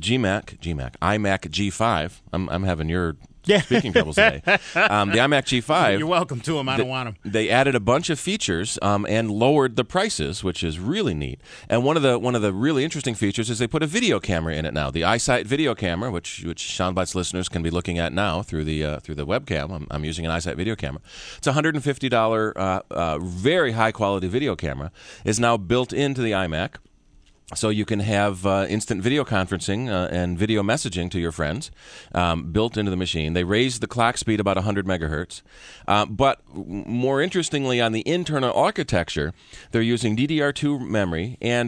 G5. I'm having your speaking troubles today. The iMac G5. You're welcome to them. I don't want them. They added a bunch of features and lowered the prices, which is really neat. And one of the really interesting features is they put a video camera in it now. The iSight video camera, which Soundbites listeners can be looking at now through the webcam. I'm using an iSight video camera. It's a $150 very high quality video camera. Is now built into the iMac. So you can have instant video conferencing and video messaging to your friends built into the machine. They raised the clock speed about 100 megahertz. But more interestingly, on the internal architecture, they're using DDR2 memory and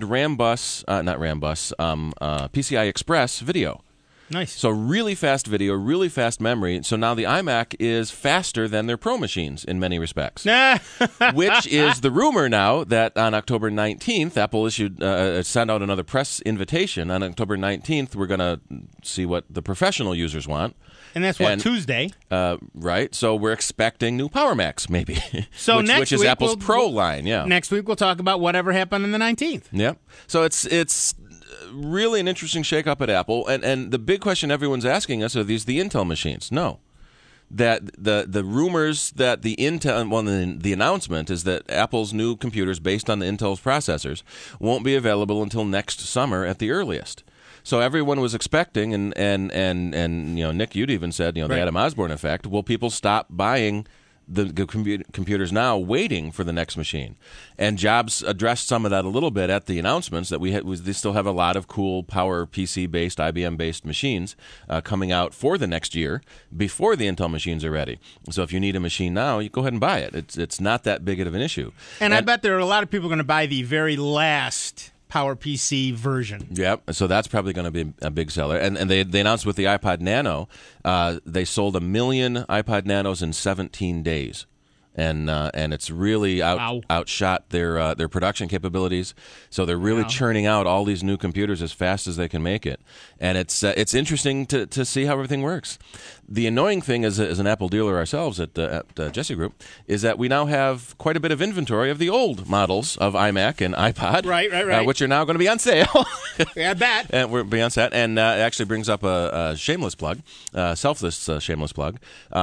PCI Express video. Nice. So really fast video, really fast memory. So now the iMac is faster than their Pro machines in many respects. Which is the rumor now that on October 19th, Apple sent out another press invitation. On October 19th, we're going to see what the professional users want. And that's Tuesday? Right. So we're expecting new Power Macs, maybe. So which is Apple's Pro line, yeah. Next week we'll talk about whatever happened on the 19th. Yep. So it's really an interesting shakeup at Apple, and the big question everyone's asking us, are these the Intel machines? No. That the rumors that the Intel, the announcement is that Apple's new computers based on the Intel's processors won't be available until next summer at the earliest. So everyone was expecting, and Nick, you'd even said, the Adam Osborne effect. Will people stop buying the computers now, waiting for the next machine? And Jobs addressed some of that a little bit at the announcements that they still have a lot of cool Power PC-based, IBM-based machines coming out for the next year before the Intel machines are ready. So if you need a machine now, you go ahead and buy it. It's not that big of an issue. And I bet there are a lot of people going to buy the very last Power PC version. Yep. So that's probably going to be a big seller. And they announced with the iPod Nano, they sold 1 million iPod Nanos in 17 days. And it's really outshot their production capabilities. So they're really churning out all these new computers as fast as they can make it. And it's interesting to see how everything works. The annoying thing as an Apple dealer ourselves at Jesse Group is that we now have quite a bit of inventory of the old models of iMac and iPod, right. Which are now going to be on sale. Yeah, I bet. And we're be on set, and it actually brings up a shameless plug, selfless shameless plug.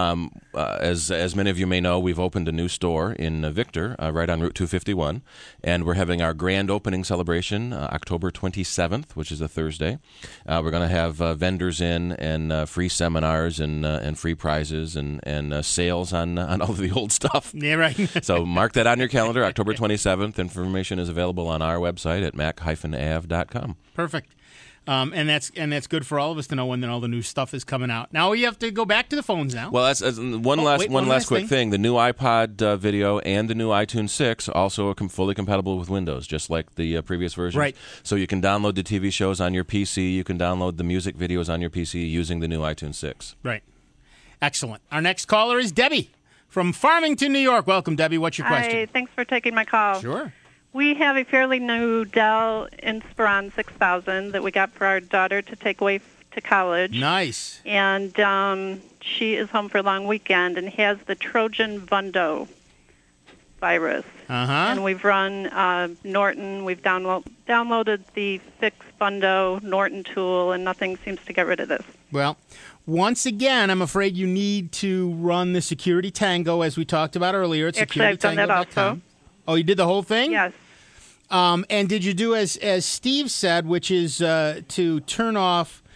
As many of you may know, we've opened a new store in Victor, right on Route 251, and we're having our grand opening celebration October 27th, which is a Thursday. We're going to have vendors in and free seminars and free prizes and sales on all of the old stuff. Yeah, right. So mark that on your calendar, October 27th. Information is available on our website at mac-av.com. Perfect. And that's good for all of us to know when all the new stuff is coming out. Now we have to go back to the phones now. Well, that's one last quick thing. The new iPod video and the new iTunes 6 also are fully compatible with Windows, just like the previous version. Right. So you can download the TV shows on your PC. You can download the music videos on your PC using the new iTunes 6. Right. Excellent. Our next caller is Debbie from Farmington, New York. Welcome, Debbie. What's your question? Hi. Thanks for taking my call. Sure. We have a fairly new Dell Inspiron 6000 that we got for our daughter to take away to college. Nice. And she is home for a long weekend and has the Trojan Vundo virus. And we've run Norton. We've downloaded the Fix Vundo Norton tool, and nothing seems to get rid of this. Well, once again, I'm afraid you need to run the Security Tango, as we talked about earlier. At Actually, I've done that also. Oh, you did the whole thing? Yes. And did you do as Steve said, which is to turn off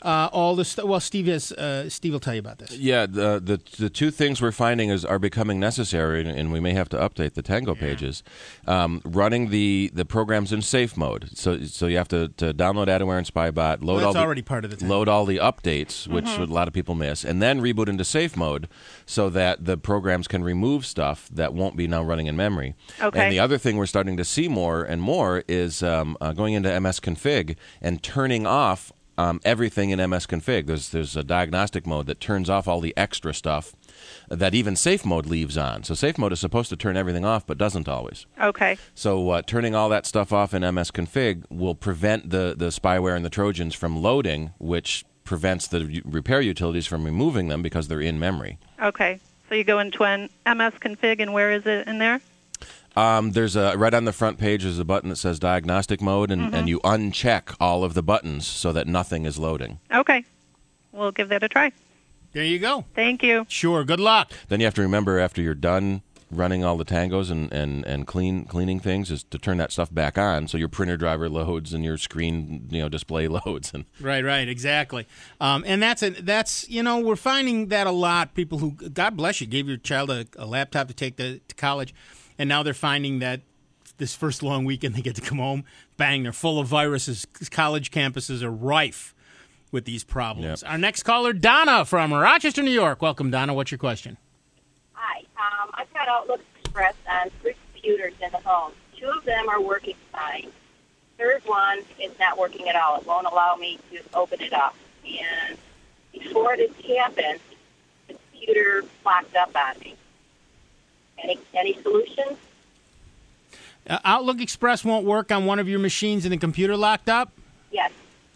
all this stuff. Well, Steve will tell you about this. Yeah, the two things we're finding are becoming necessary, and we may have to update the Tango pages. Running the programs in safe mode, so you have to download AdAware and SpyBot, already part of the Tango. Load all the updates, which a lot of people miss, and then reboot into safe mode so that the programs can remove stuff that won't be now running in memory. Okay. And the other thing we're starting to see more and more is going into MS-config and turning off everything in MS-config. There's a diagnostic mode that turns off all the extra stuff that even safe mode leaves on. So safe mode is supposed to turn everything off, but doesn't always. Okay. So turning all that stuff off in MS-config will prevent the spyware and the Trojans from loading, which prevents the repair utilities from removing them because they're in memory. Okay. So you go into an MS-config, and where is it in there? There's right on the front page. There's a button that says diagnostic mode, and you uncheck all of the buttons so that nothing is loading. Okay. We'll give that a try. There you go. Thank you. Sure. Good luck. Then you have to remember, after you're done running all the Tangos and cleaning things, is to turn that stuff back on so your printer driver loads and your screen display loads. And Right, exactly. And that's we're finding that a lot. People who, God bless you, gave your child a laptop to take to college, and now they're finding that this first long weekend they get to come home, bang, they're full of viruses. College campuses are rife with these problems. Yep. Our next caller, Donna from Rochester, New York. Welcome, Donna. What's your question? Hi. I've got Outlook Express on 3 computers in the home. 2 of them are working fine. Third one is not working at all. It won't allow me to open it up. And before this happened, the computer locked up on me. Any solutions? Outlook Express won't work on one of your machines and the computer locked up? Yes.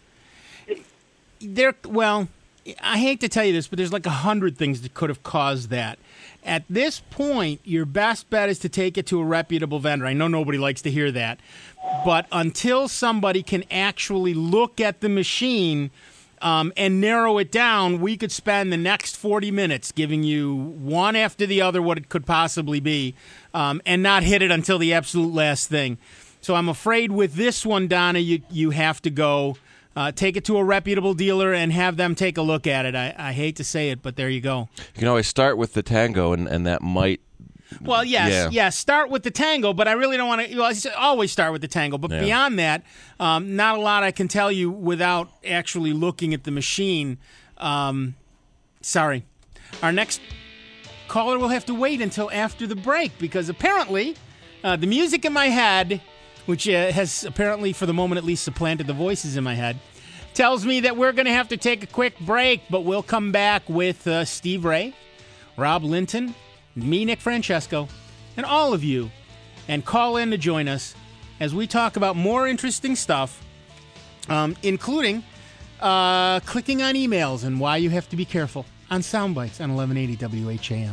Well, I hate to tell you this, but there's like 100 things that could have caused that. At this point, your best bet is to take it to a reputable vendor. I know nobody likes to hear that. But until somebody can actually look at the machine and narrow it down, we could spend the next 40 minutes giving you one after the other what it could possibly be and not hit it until the absolute last thing. So I'm afraid with this one, Donna, you have to go take it to a reputable dealer and have them take a look at it. I hate to say it, but there you go. You can always start with the Tango, and that might... Well, yes, start with the Tango, but I really don't want to... Well, I always start with the Tango, but beyond that, not a lot I can tell you without actually looking at the machine. Sorry. Our next caller will have to wait until after the break, because apparently the music in my head, which has apparently, for the moment at least, supplanted the voices in my head, tells me that we're going to have to take a quick break, but we'll come back with Steve Ray, Rob Linton, me, Nick Francesco, and all of you, and call in to join us as we talk about more interesting stuff, including clicking on emails and why you have to be careful on Soundbites on 1180 WHAM.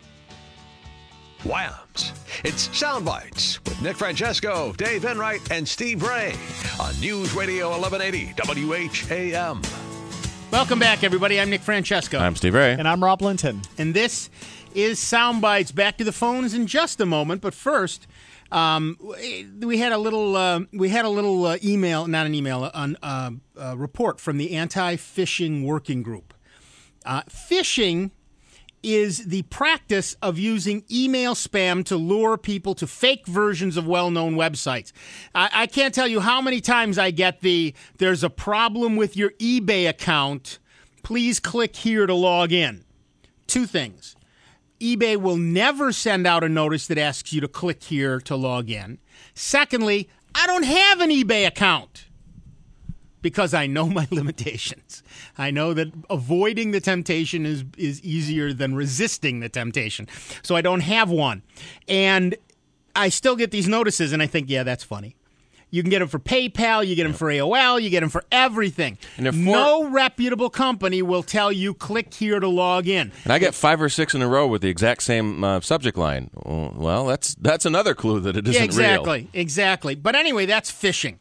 Whams! It's Soundbites with Nick Francesco, Dave Enright, and Steve Ray on News Radio 1180 WHAM. Welcome back, everybody. I'm Nick Francesco. I'm Steve Ray. And I'm Rob Linton. And this is Soundbites. Back to the phones in just a moment, but first, we had a little email, not an email, a report from the Anti-Phishing Working Group. Phishing is the practice of using email spam to lure people to fake versions of well-known websites. I can't tell you how many times I get there's a problem with your eBay account. Please click here to log in. 2 things. eBay will never send out a notice that asks you to click here to log in. Secondly, I don't have an eBay account because I know my limitations. I know that avoiding the temptation is easier than resisting the temptation. So I don't have one. And I still get these notices, and I think, yeah, that's funny. You can get them for PayPal, you get them for AOL, you get them for everything. And no reputable company will tell you, click here to log in. And I get 5 or 6 in a row with the exact same subject line. Well, that's another clue that it isn't real. Exactly. But anyway, that's phishing.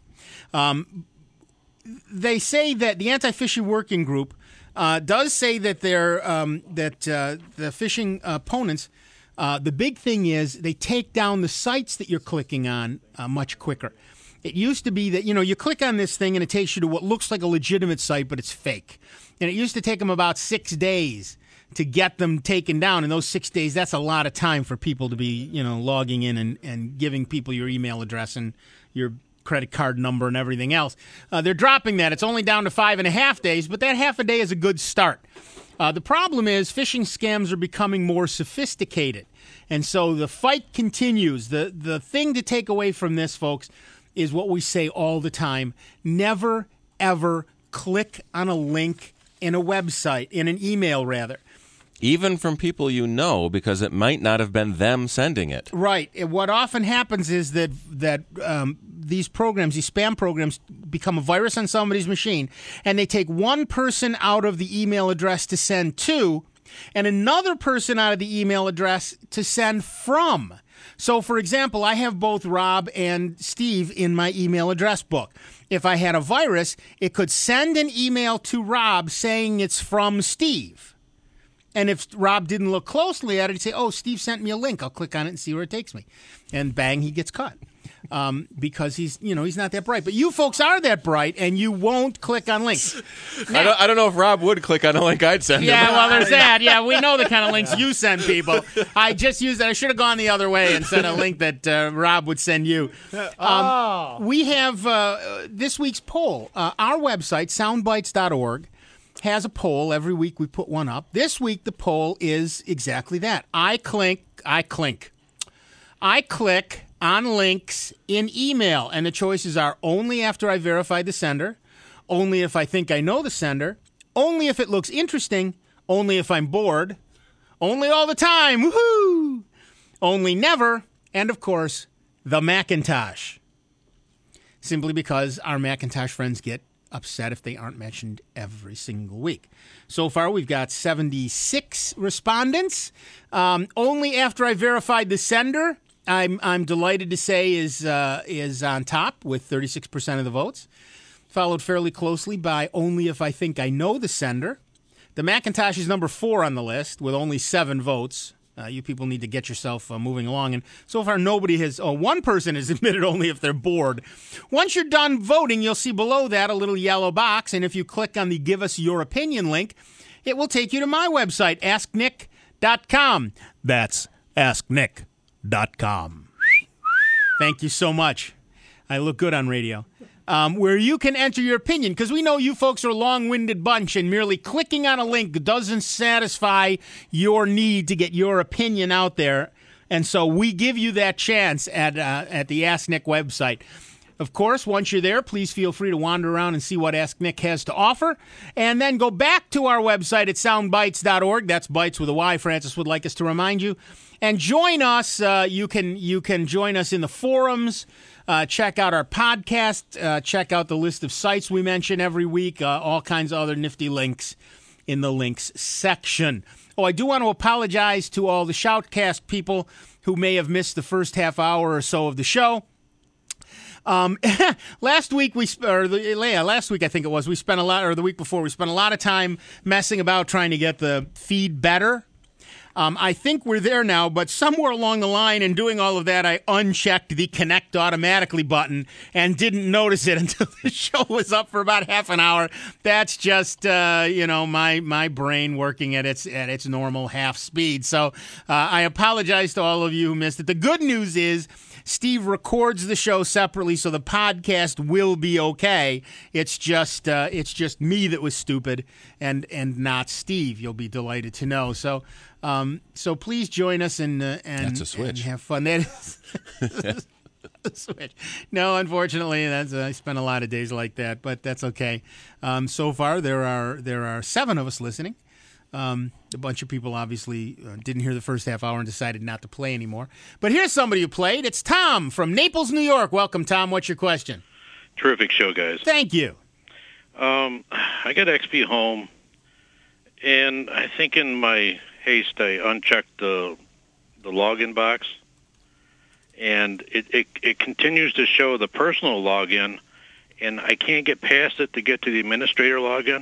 They say that the Anti-Phishing Working Group does say that the phishing opponents, the big thing is they take down the sites that you're clicking on much quicker. It used to be that, you click on this thing and it takes you to what looks like a legitimate site, but it's fake. And it used to take them about 6 days to get them taken down. In those 6 days, that's a lot of time for people to be, logging in and giving people your email address and your credit card number and everything else. They're dropping that. It's only down to 5.5 days, but that half a day is a good start. The problem is phishing scams are becoming more sophisticated. And so the fight continues. The thing to take away from this, folks, is what we say all the time. Never, ever click on a link in a website, in an email rather. Even from people you know, because it might not have been them sending it. Right. What often happens is that these programs, these spam programs, become a virus on somebody's machine, and they take one person out of the email address to send to, and another person out of the email address to send from. So, for example, I have both Rob and Steve in my email address book. If I had a virus, it could send an email to Rob saying it's from Steve. And if Rob didn't look closely at it, he'd say, oh, Steve sent me a link. I'll click on it and see where it takes me. And bang, he gets caught. Because he's not that bright. But you folks are that bright, and you won't click on links. Now, I don't know if Rob would click on a link I'd send him. Yeah, well, there's that. Yeah, we know the kind of links you send people. I just used that. I should have gone the other way and sent a link that Rob would send you. We have this week's poll. Our website, soundbites.org, has a poll. Every week we put one up. This week the poll is exactly that. I click on links in email, and the choices are only after I verify the sender, only if I think I know the sender, only if it looks interesting, only if I'm bored, only all the time, woohoo, only never, and of course, the Macintosh. Simply because our Macintosh friends get upset if they aren't mentioned every single week. So far, we've got 76 respondents. Only after I verified the sender, I'm delighted to say is on top with 36% of the votes, followed fairly closely by only if I think I know the sender. The Macintosh is number 4 on the list with only 7 votes. You people need to get yourself moving along. And so far, one person has admitted only if they're bored. Once you're done voting, you'll see below that a little yellow box. And if you click on the Give Us Your Opinion link, it will take you to my website, asknick.com. That's asknick.com. Thank you so much. I look good on radio. Where you can enter your opinion, because we know you folks are a long-winded bunch, and merely clicking on a link doesn't satisfy your need to get your opinion out there. And so we give you that chance at the Ask Nick website. Of course, once you're there, please feel free to wander around and see what Ask Nick has to offer. And then go back to our website at soundbites.org. That's Bites with a Y, Francis would like us to remind you. And join us. You can join us in the forums. Check out our podcast. Check out the list of sites we mention every week. All kinds of other nifty links in the links section. Oh, I do want to apologize to all the Shoutcast people who may have missed the first half hour or so of the show. Last week I think it was, we spent a lot, or the week before, we spent a lot of time messing about trying to get the feed better. I think we're there now, but somewhere along the line in doing all of that, I unchecked the Connect Automatically button and didn't notice it until the show was up for about half an hour. That's just, my brain working at its normal half speed. So I apologize to all of you who missed it. The good news is Steve records the show separately, so the podcast will be okay. It's just me that was stupid and not Steve. You'll be delighted to know. So please join us and that's a switch. And have fun. That is a switch. No, unfortunately, I spent a lot of days like that, but that's okay. So far, there are 7 of us listening. A bunch of people obviously didn't hear the first half hour and decided not to play anymore. But here's somebody who played. It's Tom from Naples, New York. Welcome, Tom. What's your question? Terrific show, guys. Thank you. I got XP Home, and I think in my haste I unchecked the login box, and it continues to show the personal login, and I can't get past it to get to the administrator login.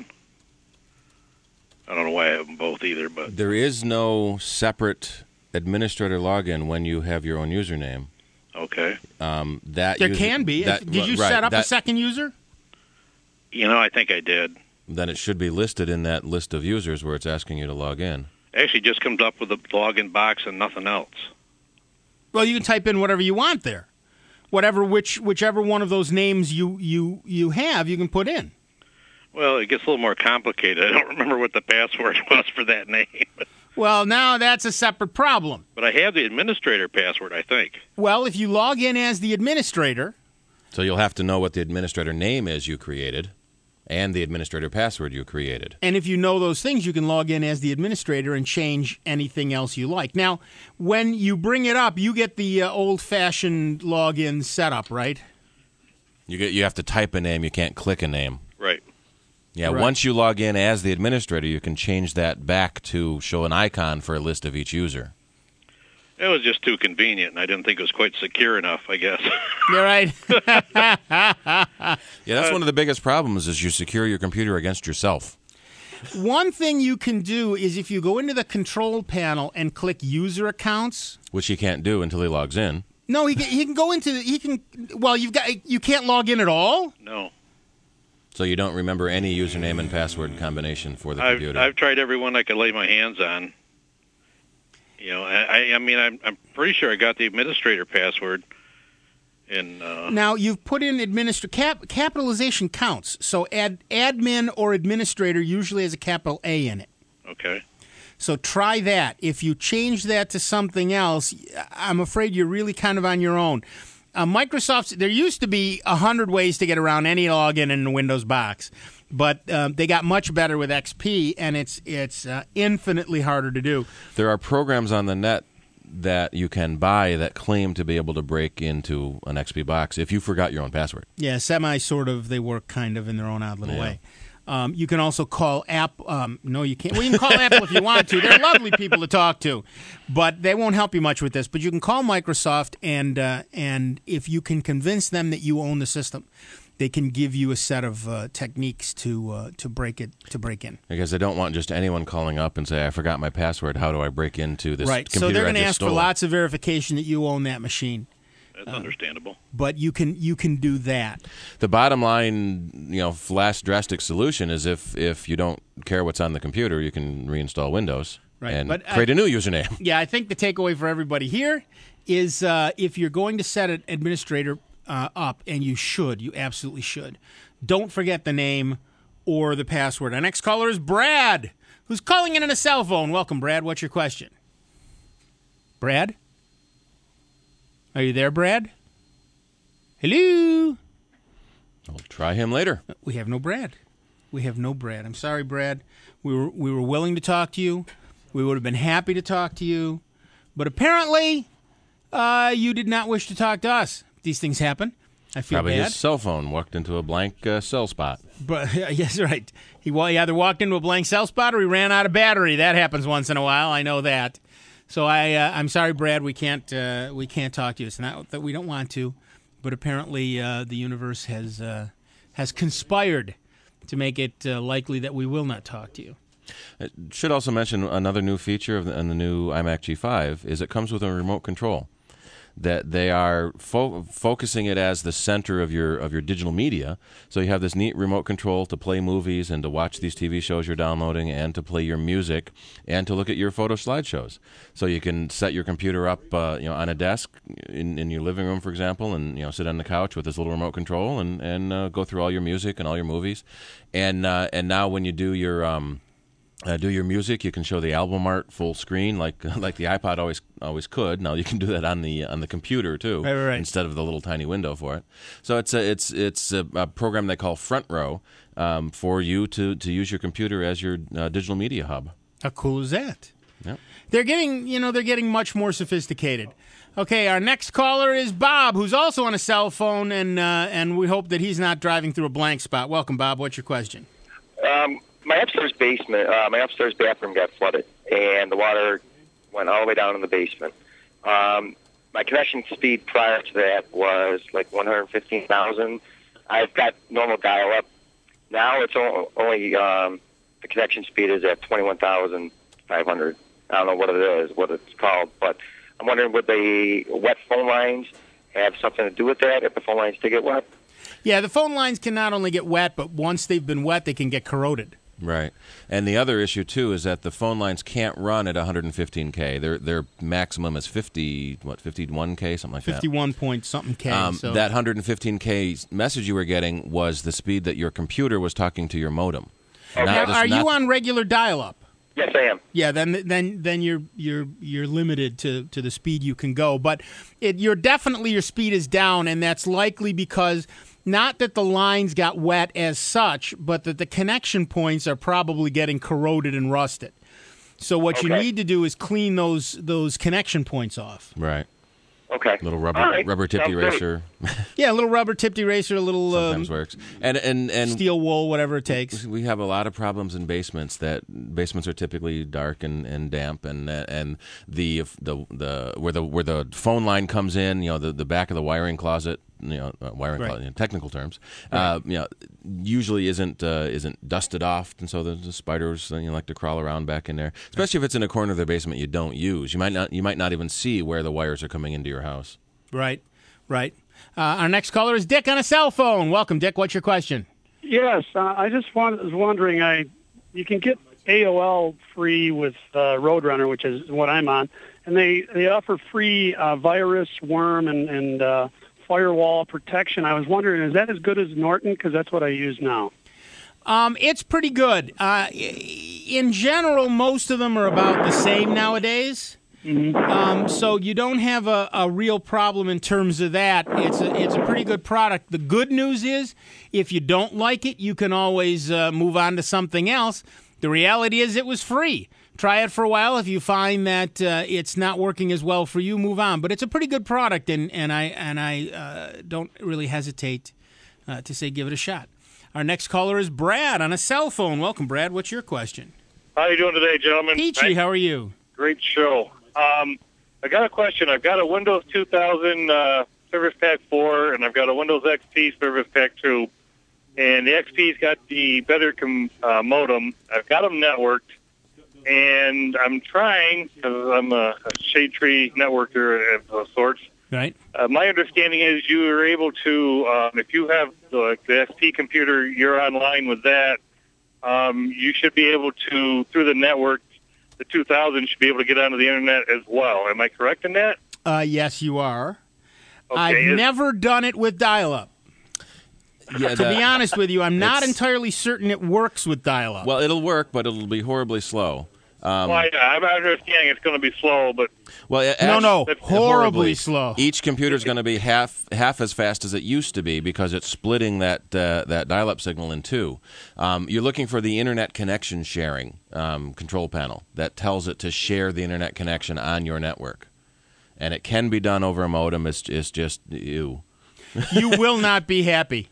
I don't know why I have them both either, but there is no separate administrator login when you have your own username. Okay. That there can be. Did you set up a second user? I think I did. Then it should be listed in that list of users where it's asking you to log in. Actually, just comes up with a login box and nothing else. Well, you can type in whatever you want there. Whichever one of those names you have, you can put in. Well, it gets a little more complicated. I don't remember what the password was for that name. Well, now that's a separate problem. But I have the administrator password, I think. Well, if you log in as the administrator... So you'll have to know what the administrator name is you created and the administrator password you created. And if you know those things, you can log in as the administrator and change anything else you like. Now, when you bring it up, you get the old-fashioned login setup, right? You have to type a name. You can't click a name. Right. Yeah, Right. Once you log in as the administrator, you can change that back to show an icon for a list of each user. It was just too convenient, and I didn't think it was quite secure enough, I guess. You're right. Yeah, that's one of the biggest problems is you secure your computer against yourself. One thing you can do is if you go into the control panel and click user accounts. Which he can't do until he logs in. No, he can go into you can't log in at all? No. So you don't remember any username and password combination for the computer. I've tried every one I could lay my hands on. I mean, I'm pretty sure I got the administrator password. And now you've put in capitalization counts. So admin or administrator usually has a capital A in it. Okay. So try that. If you change that to something else, I'm afraid you're really kind of on your own. Microsoft, there used to be 100 ways to get around any login in the Windows box, but they got much better with XP, and it's infinitely harder to do. There are programs on the net that you can buy that claim to be able to break into an XP box if you forgot your own password. Yeah, sort of. They work kind of in their own odd little way. You can also call Apple. No, you can't. Well, you can call Apple if you want to. They're lovely people to talk to, but they won't help you much with this. But you can call Microsoft, and if you can convince them that you own the system, they can give you a set of techniques to break in. Because they don't want just anyone calling up and say, "I forgot my password. How do I break into this right. computer?" So they're going to ask for lots of verification that you own that machine. That's understandable. But you can do that. The bottom line, last drastic solution is if you don't care what's on the computer, you can reinstall Windows and create a new username. Yeah, I think the takeaway for everybody here is if you're going to set an administrator up, and you absolutely should, don't forget the name or the password. Our next caller is Brad, who's calling in on a cell phone. Welcome, Brad. What's your question? Brad? Are you there, Brad? Hello? I'll try him later. We have no Brad. I'm sorry, Brad. We were willing to talk to you. We would have been happy to talk to you. But apparently, you did not wish to talk to us. These things happen. I feel Probably bad. his cell phone walked into a blank cell spot. But yes, right. He either walked into a blank cell spot or he ran out of battery. That happens once in a while. I know that. So I'm sorry, Brad. We can't talk to you. It's not that we don't want to, but apparently the universe has conspired to make it likely that we will not talk to you. I should also mention another new feature on the new iMac G5 is it comes with a remote control. That they are focusing it as the center of your digital media. So you have this neat remote control to play movies and to watch these TV shows you're downloading and to play your music and to look at your photo slideshows. So you can set your computer up on a desk in your living room, for example, and sit on the couch with this little remote control and go through all your music and all your movies. And now when you do your music, you can show the album art full screen like the iPod always could. Now you can do that on the computer too, right. Instead of the little tiny window for it. So it's a program they call Front Row for you to use your computer as your digital media hub. How cool is that? Yep. They're getting much more sophisticated. Okay, our next caller is Bob, who's also on a cell phone, and we hope that he's not driving through a blank spot. Welcome, Bob. What's your question? My upstairs bathroom got flooded, and the water went all the way down in the basement. My connection speed prior to that was like 115,000. I've got normal dial-up. Now it's only the connection speed is at 21,500. I don't know what it is, what it's called, but I'm wondering with the wet phone lines have something to do with that if the phone lines do get wet? Yeah, the phone lines can not only get wet, but once they've been wet, they can get corroded. Right. And the other issue, too, is that the phone lines can't run at 115K. Their maximum is 51K, something like 51 point something K. So. That 115K message you were getting was the speed that your computer was talking to your modem. Okay. Are you on regular dial-up? Yes, I am. Yeah, then you're limited to the speed you can go. But your speed is down, and that's likely because not that the lines got wet as such, but that the connection points are probably getting corroded and rusted. So what you need to do is clean those connection points off. Right. Okay. Little rubber tipped eraser. Yeah, a little rubber tipped eraser, a little sometimes works. And steel wool, whatever it takes. We have a lot of problems in basements. Basements are typically dark and damp, and the where the phone line comes in, the back of the wiring closet. Closet in technical terms, right. Usually isn't dusted off, and so the spiders like to crawl around back in there. Especially if it's in a corner of the basement you don't use, you might not even see where the wires are coming into your house. Right. Our next caller is Dick on a cell phone. Welcome, Dick. What's your question? Yes, I just was wondering. You can get AOL free with Roadrunner, which is what I'm on, and they offer free virus, worm, and firewall protection. I was wondering, is that as good as Norton? Because that's what I use now. It's pretty good. In general, most of them are about the same nowadays. Mm-hmm. So you don't have a real problem in terms of that. It's a pretty good product. The good news is, if you don't like it, you can always move on to something else. The reality is it was free. Try it for a while. If you find that it's not working as well for you, move on. But it's a pretty good product, and I don't really hesitate to say give it a shot. Our next caller is Brad on a cell phone. Welcome, Brad. What's your question? How are you doing today, gentlemen? Peachy, how are you? Great show. I got a question. I've got a Windows 2000 Service Pack 4, and I've got a Windows XP Service Pack 2. And the XP's got the better modem. I've got them networked. And I'm trying, because I'm a shade tree networker of sorts. Right. My understanding is you are able to, if you have the SP computer, you're online with that, you should be able to, through the network, the 2000 should be able to get onto the Internet as well. Am I correct in that? Yes, you are. Okay, I've never done it with dial-up. Yeah, to be honest with you, I'm not entirely certain it works with dial-up. Well, it'll work, but it'll be horribly slow. I'm understanding it's going to be slow, but horribly slow. Each computer is going to be half as fast as it used to be because it's splitting that dial-up signal in two. You're looking for the internet connection sharing control panel that tells it to share the internet connection on your network, and it can be done over a modem. It's just you. You will not be happy.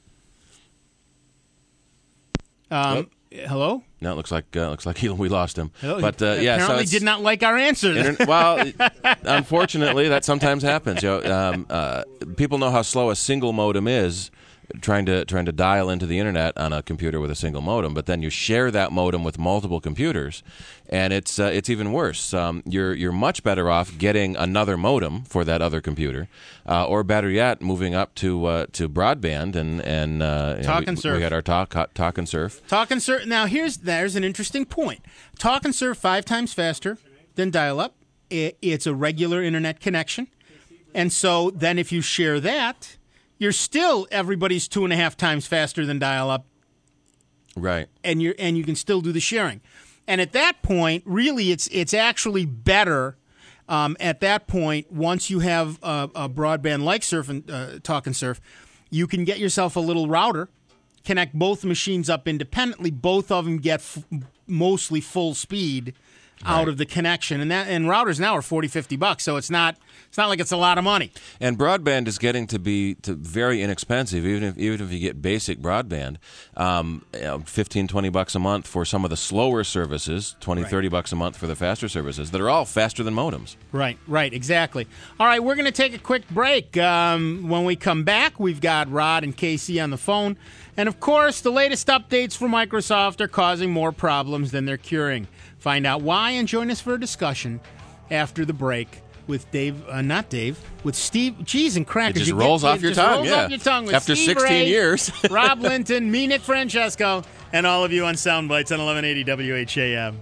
Hello? No, it looks like we lost him. But apparently did not like our answer. Well, unfortunately, that sometimes happens. People know how slow a single modem is. Trying to dial into the internet on a computer with a single modem, but then you share that modem with multiple computers, and it's even worse. You're much better off getting another modem for that other computer, or better yet, moving up to broadband and Talk and Surf. We got our Talk and Surf. Talk and Surf. Now there's an interesting point. Talk and Surf 5 times faster than dial-up. It's a regular internet connection, and so then if you share that, you're still everybody's 2.5 times faster than dial-up, right? And you can still do the sharing. And at that point, really, it's actually better. At that point, once you have a broadband like Talk and Surf, you can get yourself a little router, connect both machines up independently. Both of them get mostly full speed out of the connection, and routers now are $40-$50, so it's not like it's a lot of money. And broadband is getting to be very inexpensive, even if you get basic broadband, $15-$20 a month for some of the slower services, $20-$30 a month for the faster services that are all faster than modems. Right, exactly. All right, we're going to take a quick break. When we come back, we've got Rod and Casey on the phone, and of course, the latest updates from Microsoft are causing more problems than they're curing. Find out why and join us for a discussion after the break with Dave, not Dave, with Steve. Cheese and crackers. It just rolls off your tongue. Off your tongue with After Steve 16 Ray, years. Rob Linton, me, Nick Francesco, and all of you on Sound Bites on 1180 WHAM.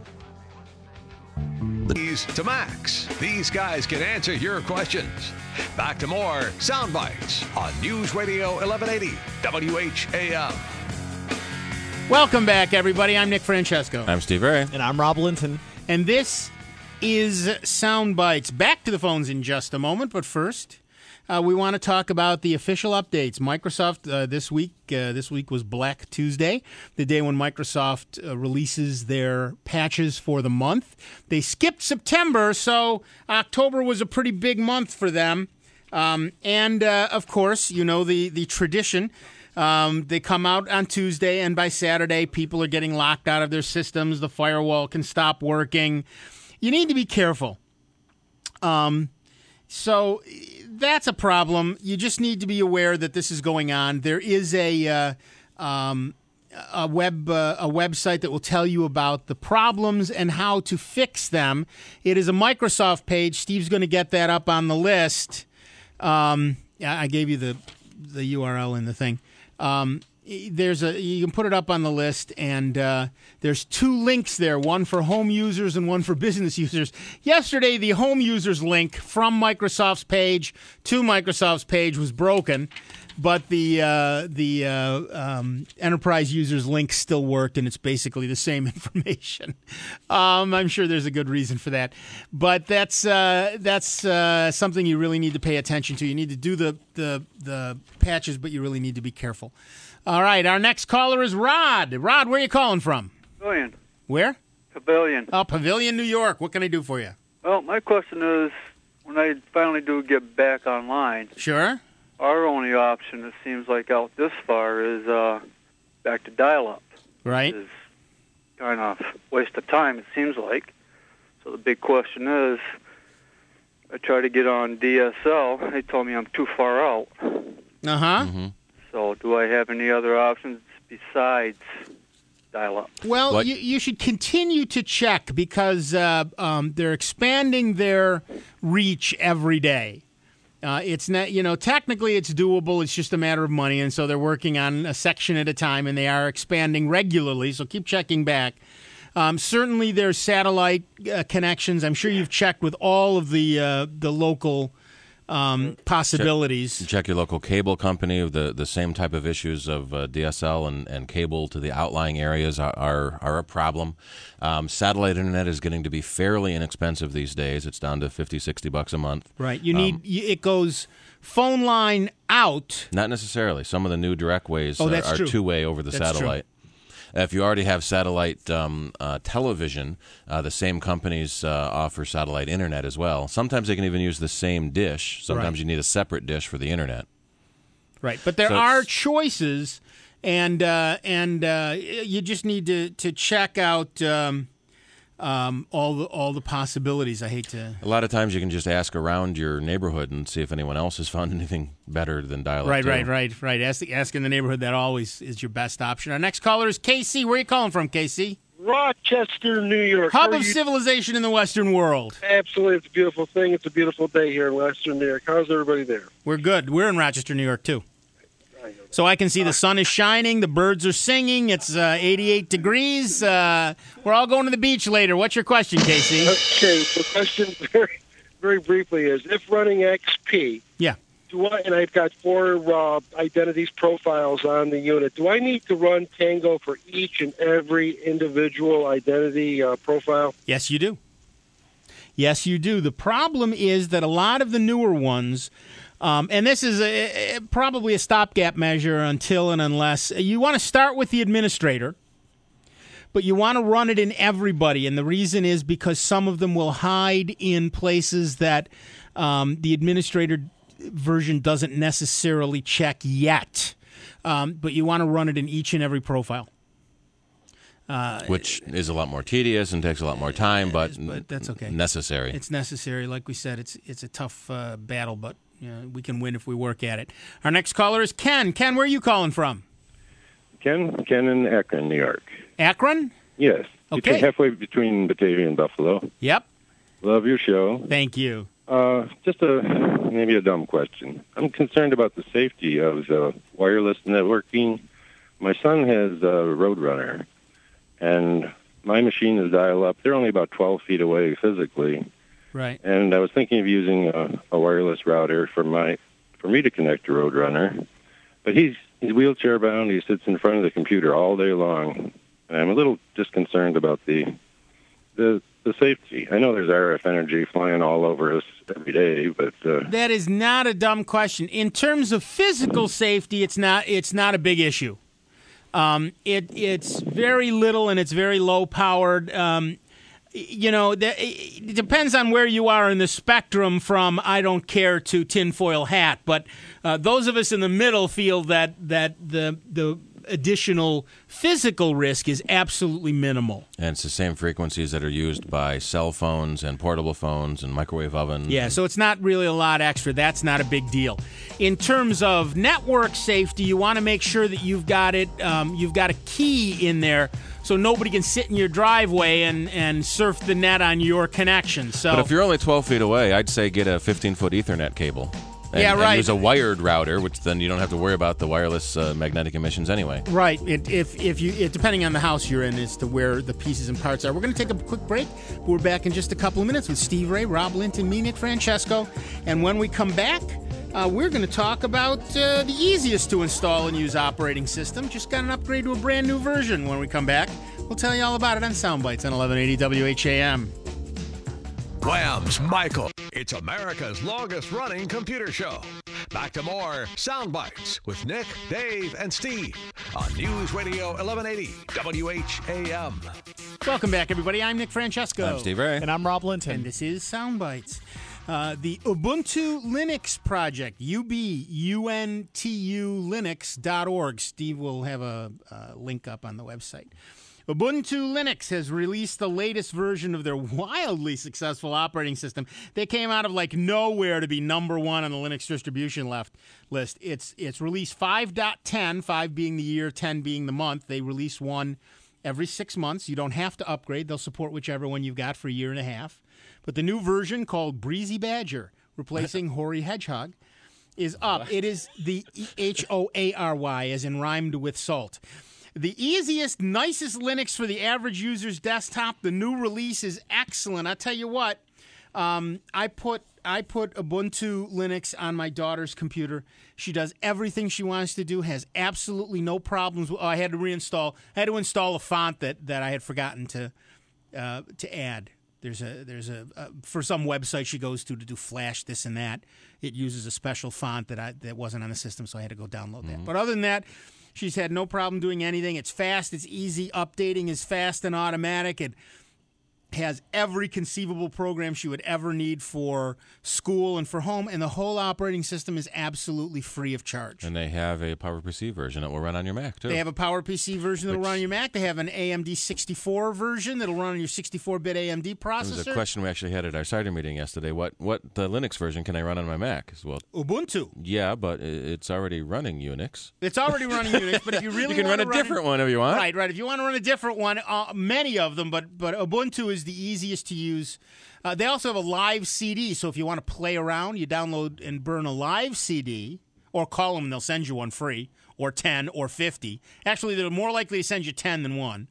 To Max. These guys can answer your questions. Back to more Sound Bites on News Radio 1180 WHAM. Welcome back, everybody. I'm Nick Francesco. I'm Steve Ray. And I'm Rob Linton. And this is Sound Bites. Back to the phones in just a moment, but first, we want to talk about the official updates. Microsoft this week was Black Tuesday, the day when Microsoft releases their patches for the month. They skipped September, so October was a pretty big month for them. And of course, you know the tradition. They come out on Tuesday, and by Saturday, people are getting locked out of their systems. The firewall can stop working. You need to be careful. So that's a problem. You just need to be aware that this is going on. There is a website that will tell you about the problems and how to fix them. It is a Microsoft page. Steve's going to get that up on the list. I gave you the URL in the thing. You can put it up on the list, and there's 2 links there, one for home users and one for business users. Yesterday, the home users link from Microsoft's page to Microsoft's page was broken, but the enterprise users link still worked, and it's basically the same information. I'm sure there's a good reason for that, but that's something you really need to pay attention to. You need to do the patches, but you really need to be careful. All right, our next caller is Rod. Rod, where are you calling from? Pavilion. Where? Pavilion. Oh, Pavilion, New York. What can I do for you? Well, my question is, when I finally do get back online, sure, our only option, it seems like out this far, is back to dial-up. Right. It's kind of waste of time, it seems like. So the big question is, I try to get on DSL. They told me I'm too far out. Uh-huh. Mm-hmm. So do I have any other options besides dial-up? Well, you should continue to check because they're expanding their reach every day. It's not, technically it's doable. It's just a matter of money, and so they're working on a section at a time, and they are expanding regularly. So keep checking back. Certainly, there's satellite connections. I'm sure you've checked with all of the local possibilities. Check your local cable company. The same type of issues of DSL and cable to the outlying areas are a problem. Satellite internet is getting to be fairly inexpensive these days. It's down to $50-$60 a month. Right. You need it goes phone line out. Not necessarily. Some of the new direct ways are true. two-way over the satellite. True. If you already have satellite television, the same companies offer satellite internet as well. Sometimes they can even use the same dish. Sometimes you need a separate dish for the internet. Right, but there are choices, and you just need to check out all the possibilities. I hate to. A lot of times you can just ask around your neighborhood and see if anyone else has found anything better than dial-up. Right. Ask in the neighborhood. That always is your best option. Our next caller is Casey. Where are you calling from, Casey? Rochester, New York. Hub of civilization in the Western world. Absolutely, it's a beautiful thing. It's a beautiful day here in Western New York. How's everybody there? We're good. We're in Rochester, New York, too. So I can see the sun is shining, the birds are singing, it's 88 degrees. We're all going to the beach later. What's your question, Casey? Okay, the question very, very briefly is, if running XP, and I've got 4 identities profiles on the unit, do I need to run Tango for each and every individual identity profile? Yes, you do. Yes, you do. The problem is that a lot of the newer ones... and this is probably a stopgap measure until and unless you want to start with the administrator, but you want to run it in everybody. And the reason is because some of them will hide in places that the administrator version doesn't necessarily check yet. But you want to run it in each and every profile. Which is a lot more tedious and takes a lot more time, but that's okay. Necessary. It's necessary. Like we said, it's a tough battle, but we can win if we work at it. Our next caller is Ken. Ken, where are you calling from? Ken in Akron, New York. Akron? Yes. Okay. Halfway between Batavia and Buffalo. Yep. Love your show. Thank you. Just maybe a dumb question. I'm concerned about the safety of wireless networking. My son has a Roadrunner, and my machine is dial-up. They're only about 12 feet away physically. Right. And I was thinking of using a wireless router for me to connect to Roadrunner. But he's wheelchair-bound. He sits in front of the computer all day long. And I'm a little just concerned about the safety. I know there's RF energy flying all over us every day, but that is not a dumb question. In terms of physical safety, it's not a big issue. It's very little and it's very low powered. It depends on where you are in the spectrum from I don't care to tinfoil hat. But those of us in the middle feel that the additional physical risk is absolutely minimal. And it's the same frequencies that are used by cell phones and portable phones and microwave ovens. Yeah, so it's not really a lot extra. That's not a big deal. In terms of network safety, you want to make sure that you've got it. You've got a key in there so nobody can sit in your driveway and surf the net on your connection. So, but if you're only 12 feet away, I'd say get a 15-foot Ethernet cable. And right. use a wired router, which then you don't have to worry about the wireless magnetic emissions anyway. Right. Depending on the house you're in as to where the pieces and parts are. We're going to take a quick break. We're back in just a couple of minutes with Steve Ray, Rob Linton, me, Nick Francesco. And when we come back, we're going to talk about the easiest to install and use operating system. Just got an upgrade to a brand new version. When we come back, we'll tell you all about it on Soundbites on 1180 WHAM. Graham's Michael. It's America's longest-running computer show. Back to more Soundbites with Nick, Dave, and Steve on News Radio 1180 WHAM. Welcome back, everybody. I'm Nick Francesco. I'm Steve Ray. And I'm Rob Linton. And this is Soundbites. The Ubuntu Linux Project, ubuntulinux.org. Steve will have a link up on the website. Ubuntu Linux has released the latest version of their wildly successful operating system. They came out of like nowhere to be number one on the Linux distribution list. It's release 5.10, 5 being the year, 10 being the month. They release one every 6 months. You don't have to upgrade. They'll support whichever one you've got for a year and a half. But the new version called Breezy Badger, replacing Hoary Hedgehog, is up. It is the Hoary, as in rhymed with salt. The easiest, nicest Linux for the average user's desktop. The new release is excellent. I tell you what, I put Ubuntu Linux on my daughter's computer. She does everything she wants to do, has absolutely no problems. I had to install a font that I had forgotten to add. There's a for some website she goes to do Flash this and that. It uses a special font that wasn't on the system, so I had to go download that. But other than that, she's had no problem doing anything. It's fast. It's easy. Updating is fast and automatic. It has every conceivable program she would ever need for school and for home, and the whole operating system is absolutely free of charge. And they have a PowerPC version that will run on your Mac, too. They have a PowerPC version that will run on your Mac. They have an AMD 64 version that will run on your 64-bit AMD processor. That was a question we actually had at our cider meeting yesterday. What the Linux version can I run on my Mac? Well, Ubuntu. Yeah, but it's already running Unix. It's already running Unix, but if you really you can run a different one if you want. Right. If you want to run a different one, many of them, but Ubuntu is the easiest to use. They also have a live CD, so if you want to play around, you download and burn a live CD, or call them and they'll send you one free, or 10 or 50. Actually, they're more likely to send you 10 than one.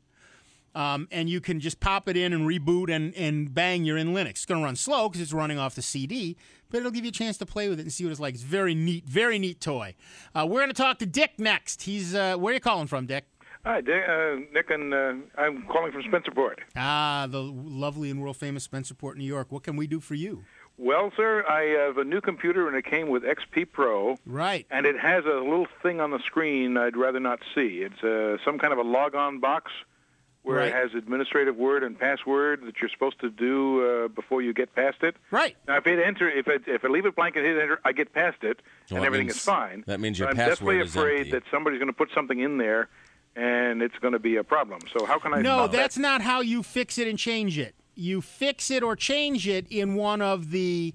And you can just pop it in and reboot, and bang, you're in Linux. It's going to run slow because it's running off the CD, but it'll give you a chance to play with it and see what it's like. It's very neat toy. We're going to talk to Dick next. He's where are you calling from, Dick? Hi, Nick, and I'm calling from Spencerport. Ah, the lovely and world-famous Spencerport, New York. What can we do for you? Well, sir, I have a new computer, and it came with XP Pro. Right. And it has a little thing on the screen I'd rather not see. It's some kind of a log-on box where it has administrative word and password that you're supposed to do before you get past it. Right. Now, if I hit enter, if I leave it blank and hit enter, I get past it, and everything is fine. That means your but password I'm definitely afraid that somebody's going to put something in there, and it's going to be a problem. So how can I No, stop that's that? not how you fix it and change it. You fix it or change it in one of the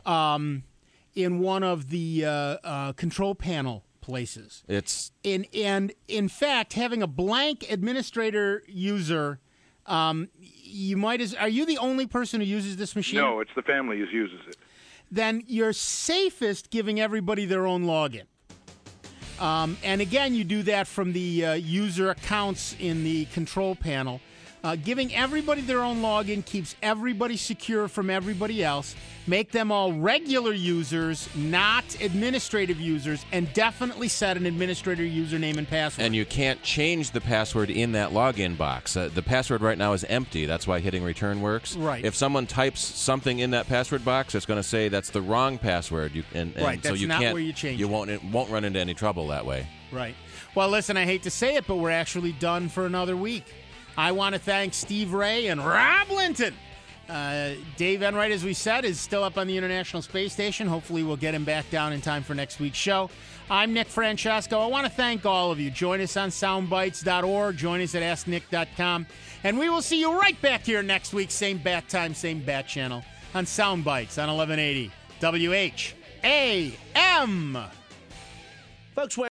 control panel places. It's in fact, having a blank administrator user, you might are you the only person who uses this machine? No, it's the family who uses it. then you're safest giving everybody their own login. And again, you do that from the user accounts in the control panel. Giving everybody their own login keeps everybody secure from everybody else. Make them all regular users, not administrative users, and definitely set an administrator username and password. And you can't change the password in that login box. The password right now is empty. That's why hitting return works. Right. If someone types something in that password box, it's going to say that's the wrong password. Right, that's not where you change it. It won't run into any trouble that way. Right. Well, listen, I hate to say it, but we're actually done for another week. I want to thank Steve Ray and Rob Linton. Dave Enright, as we said, is still up on the International Space Station. Hopefully we'll get him back down in time for next week's show. I'm Nick Francesco. I want to thank all of you. Join us on soundbites.org. Join us at asknick.com. And we will see you right back here next week. Same bat time, same bat channel on Soundbites on 1180 WHAM. Folks,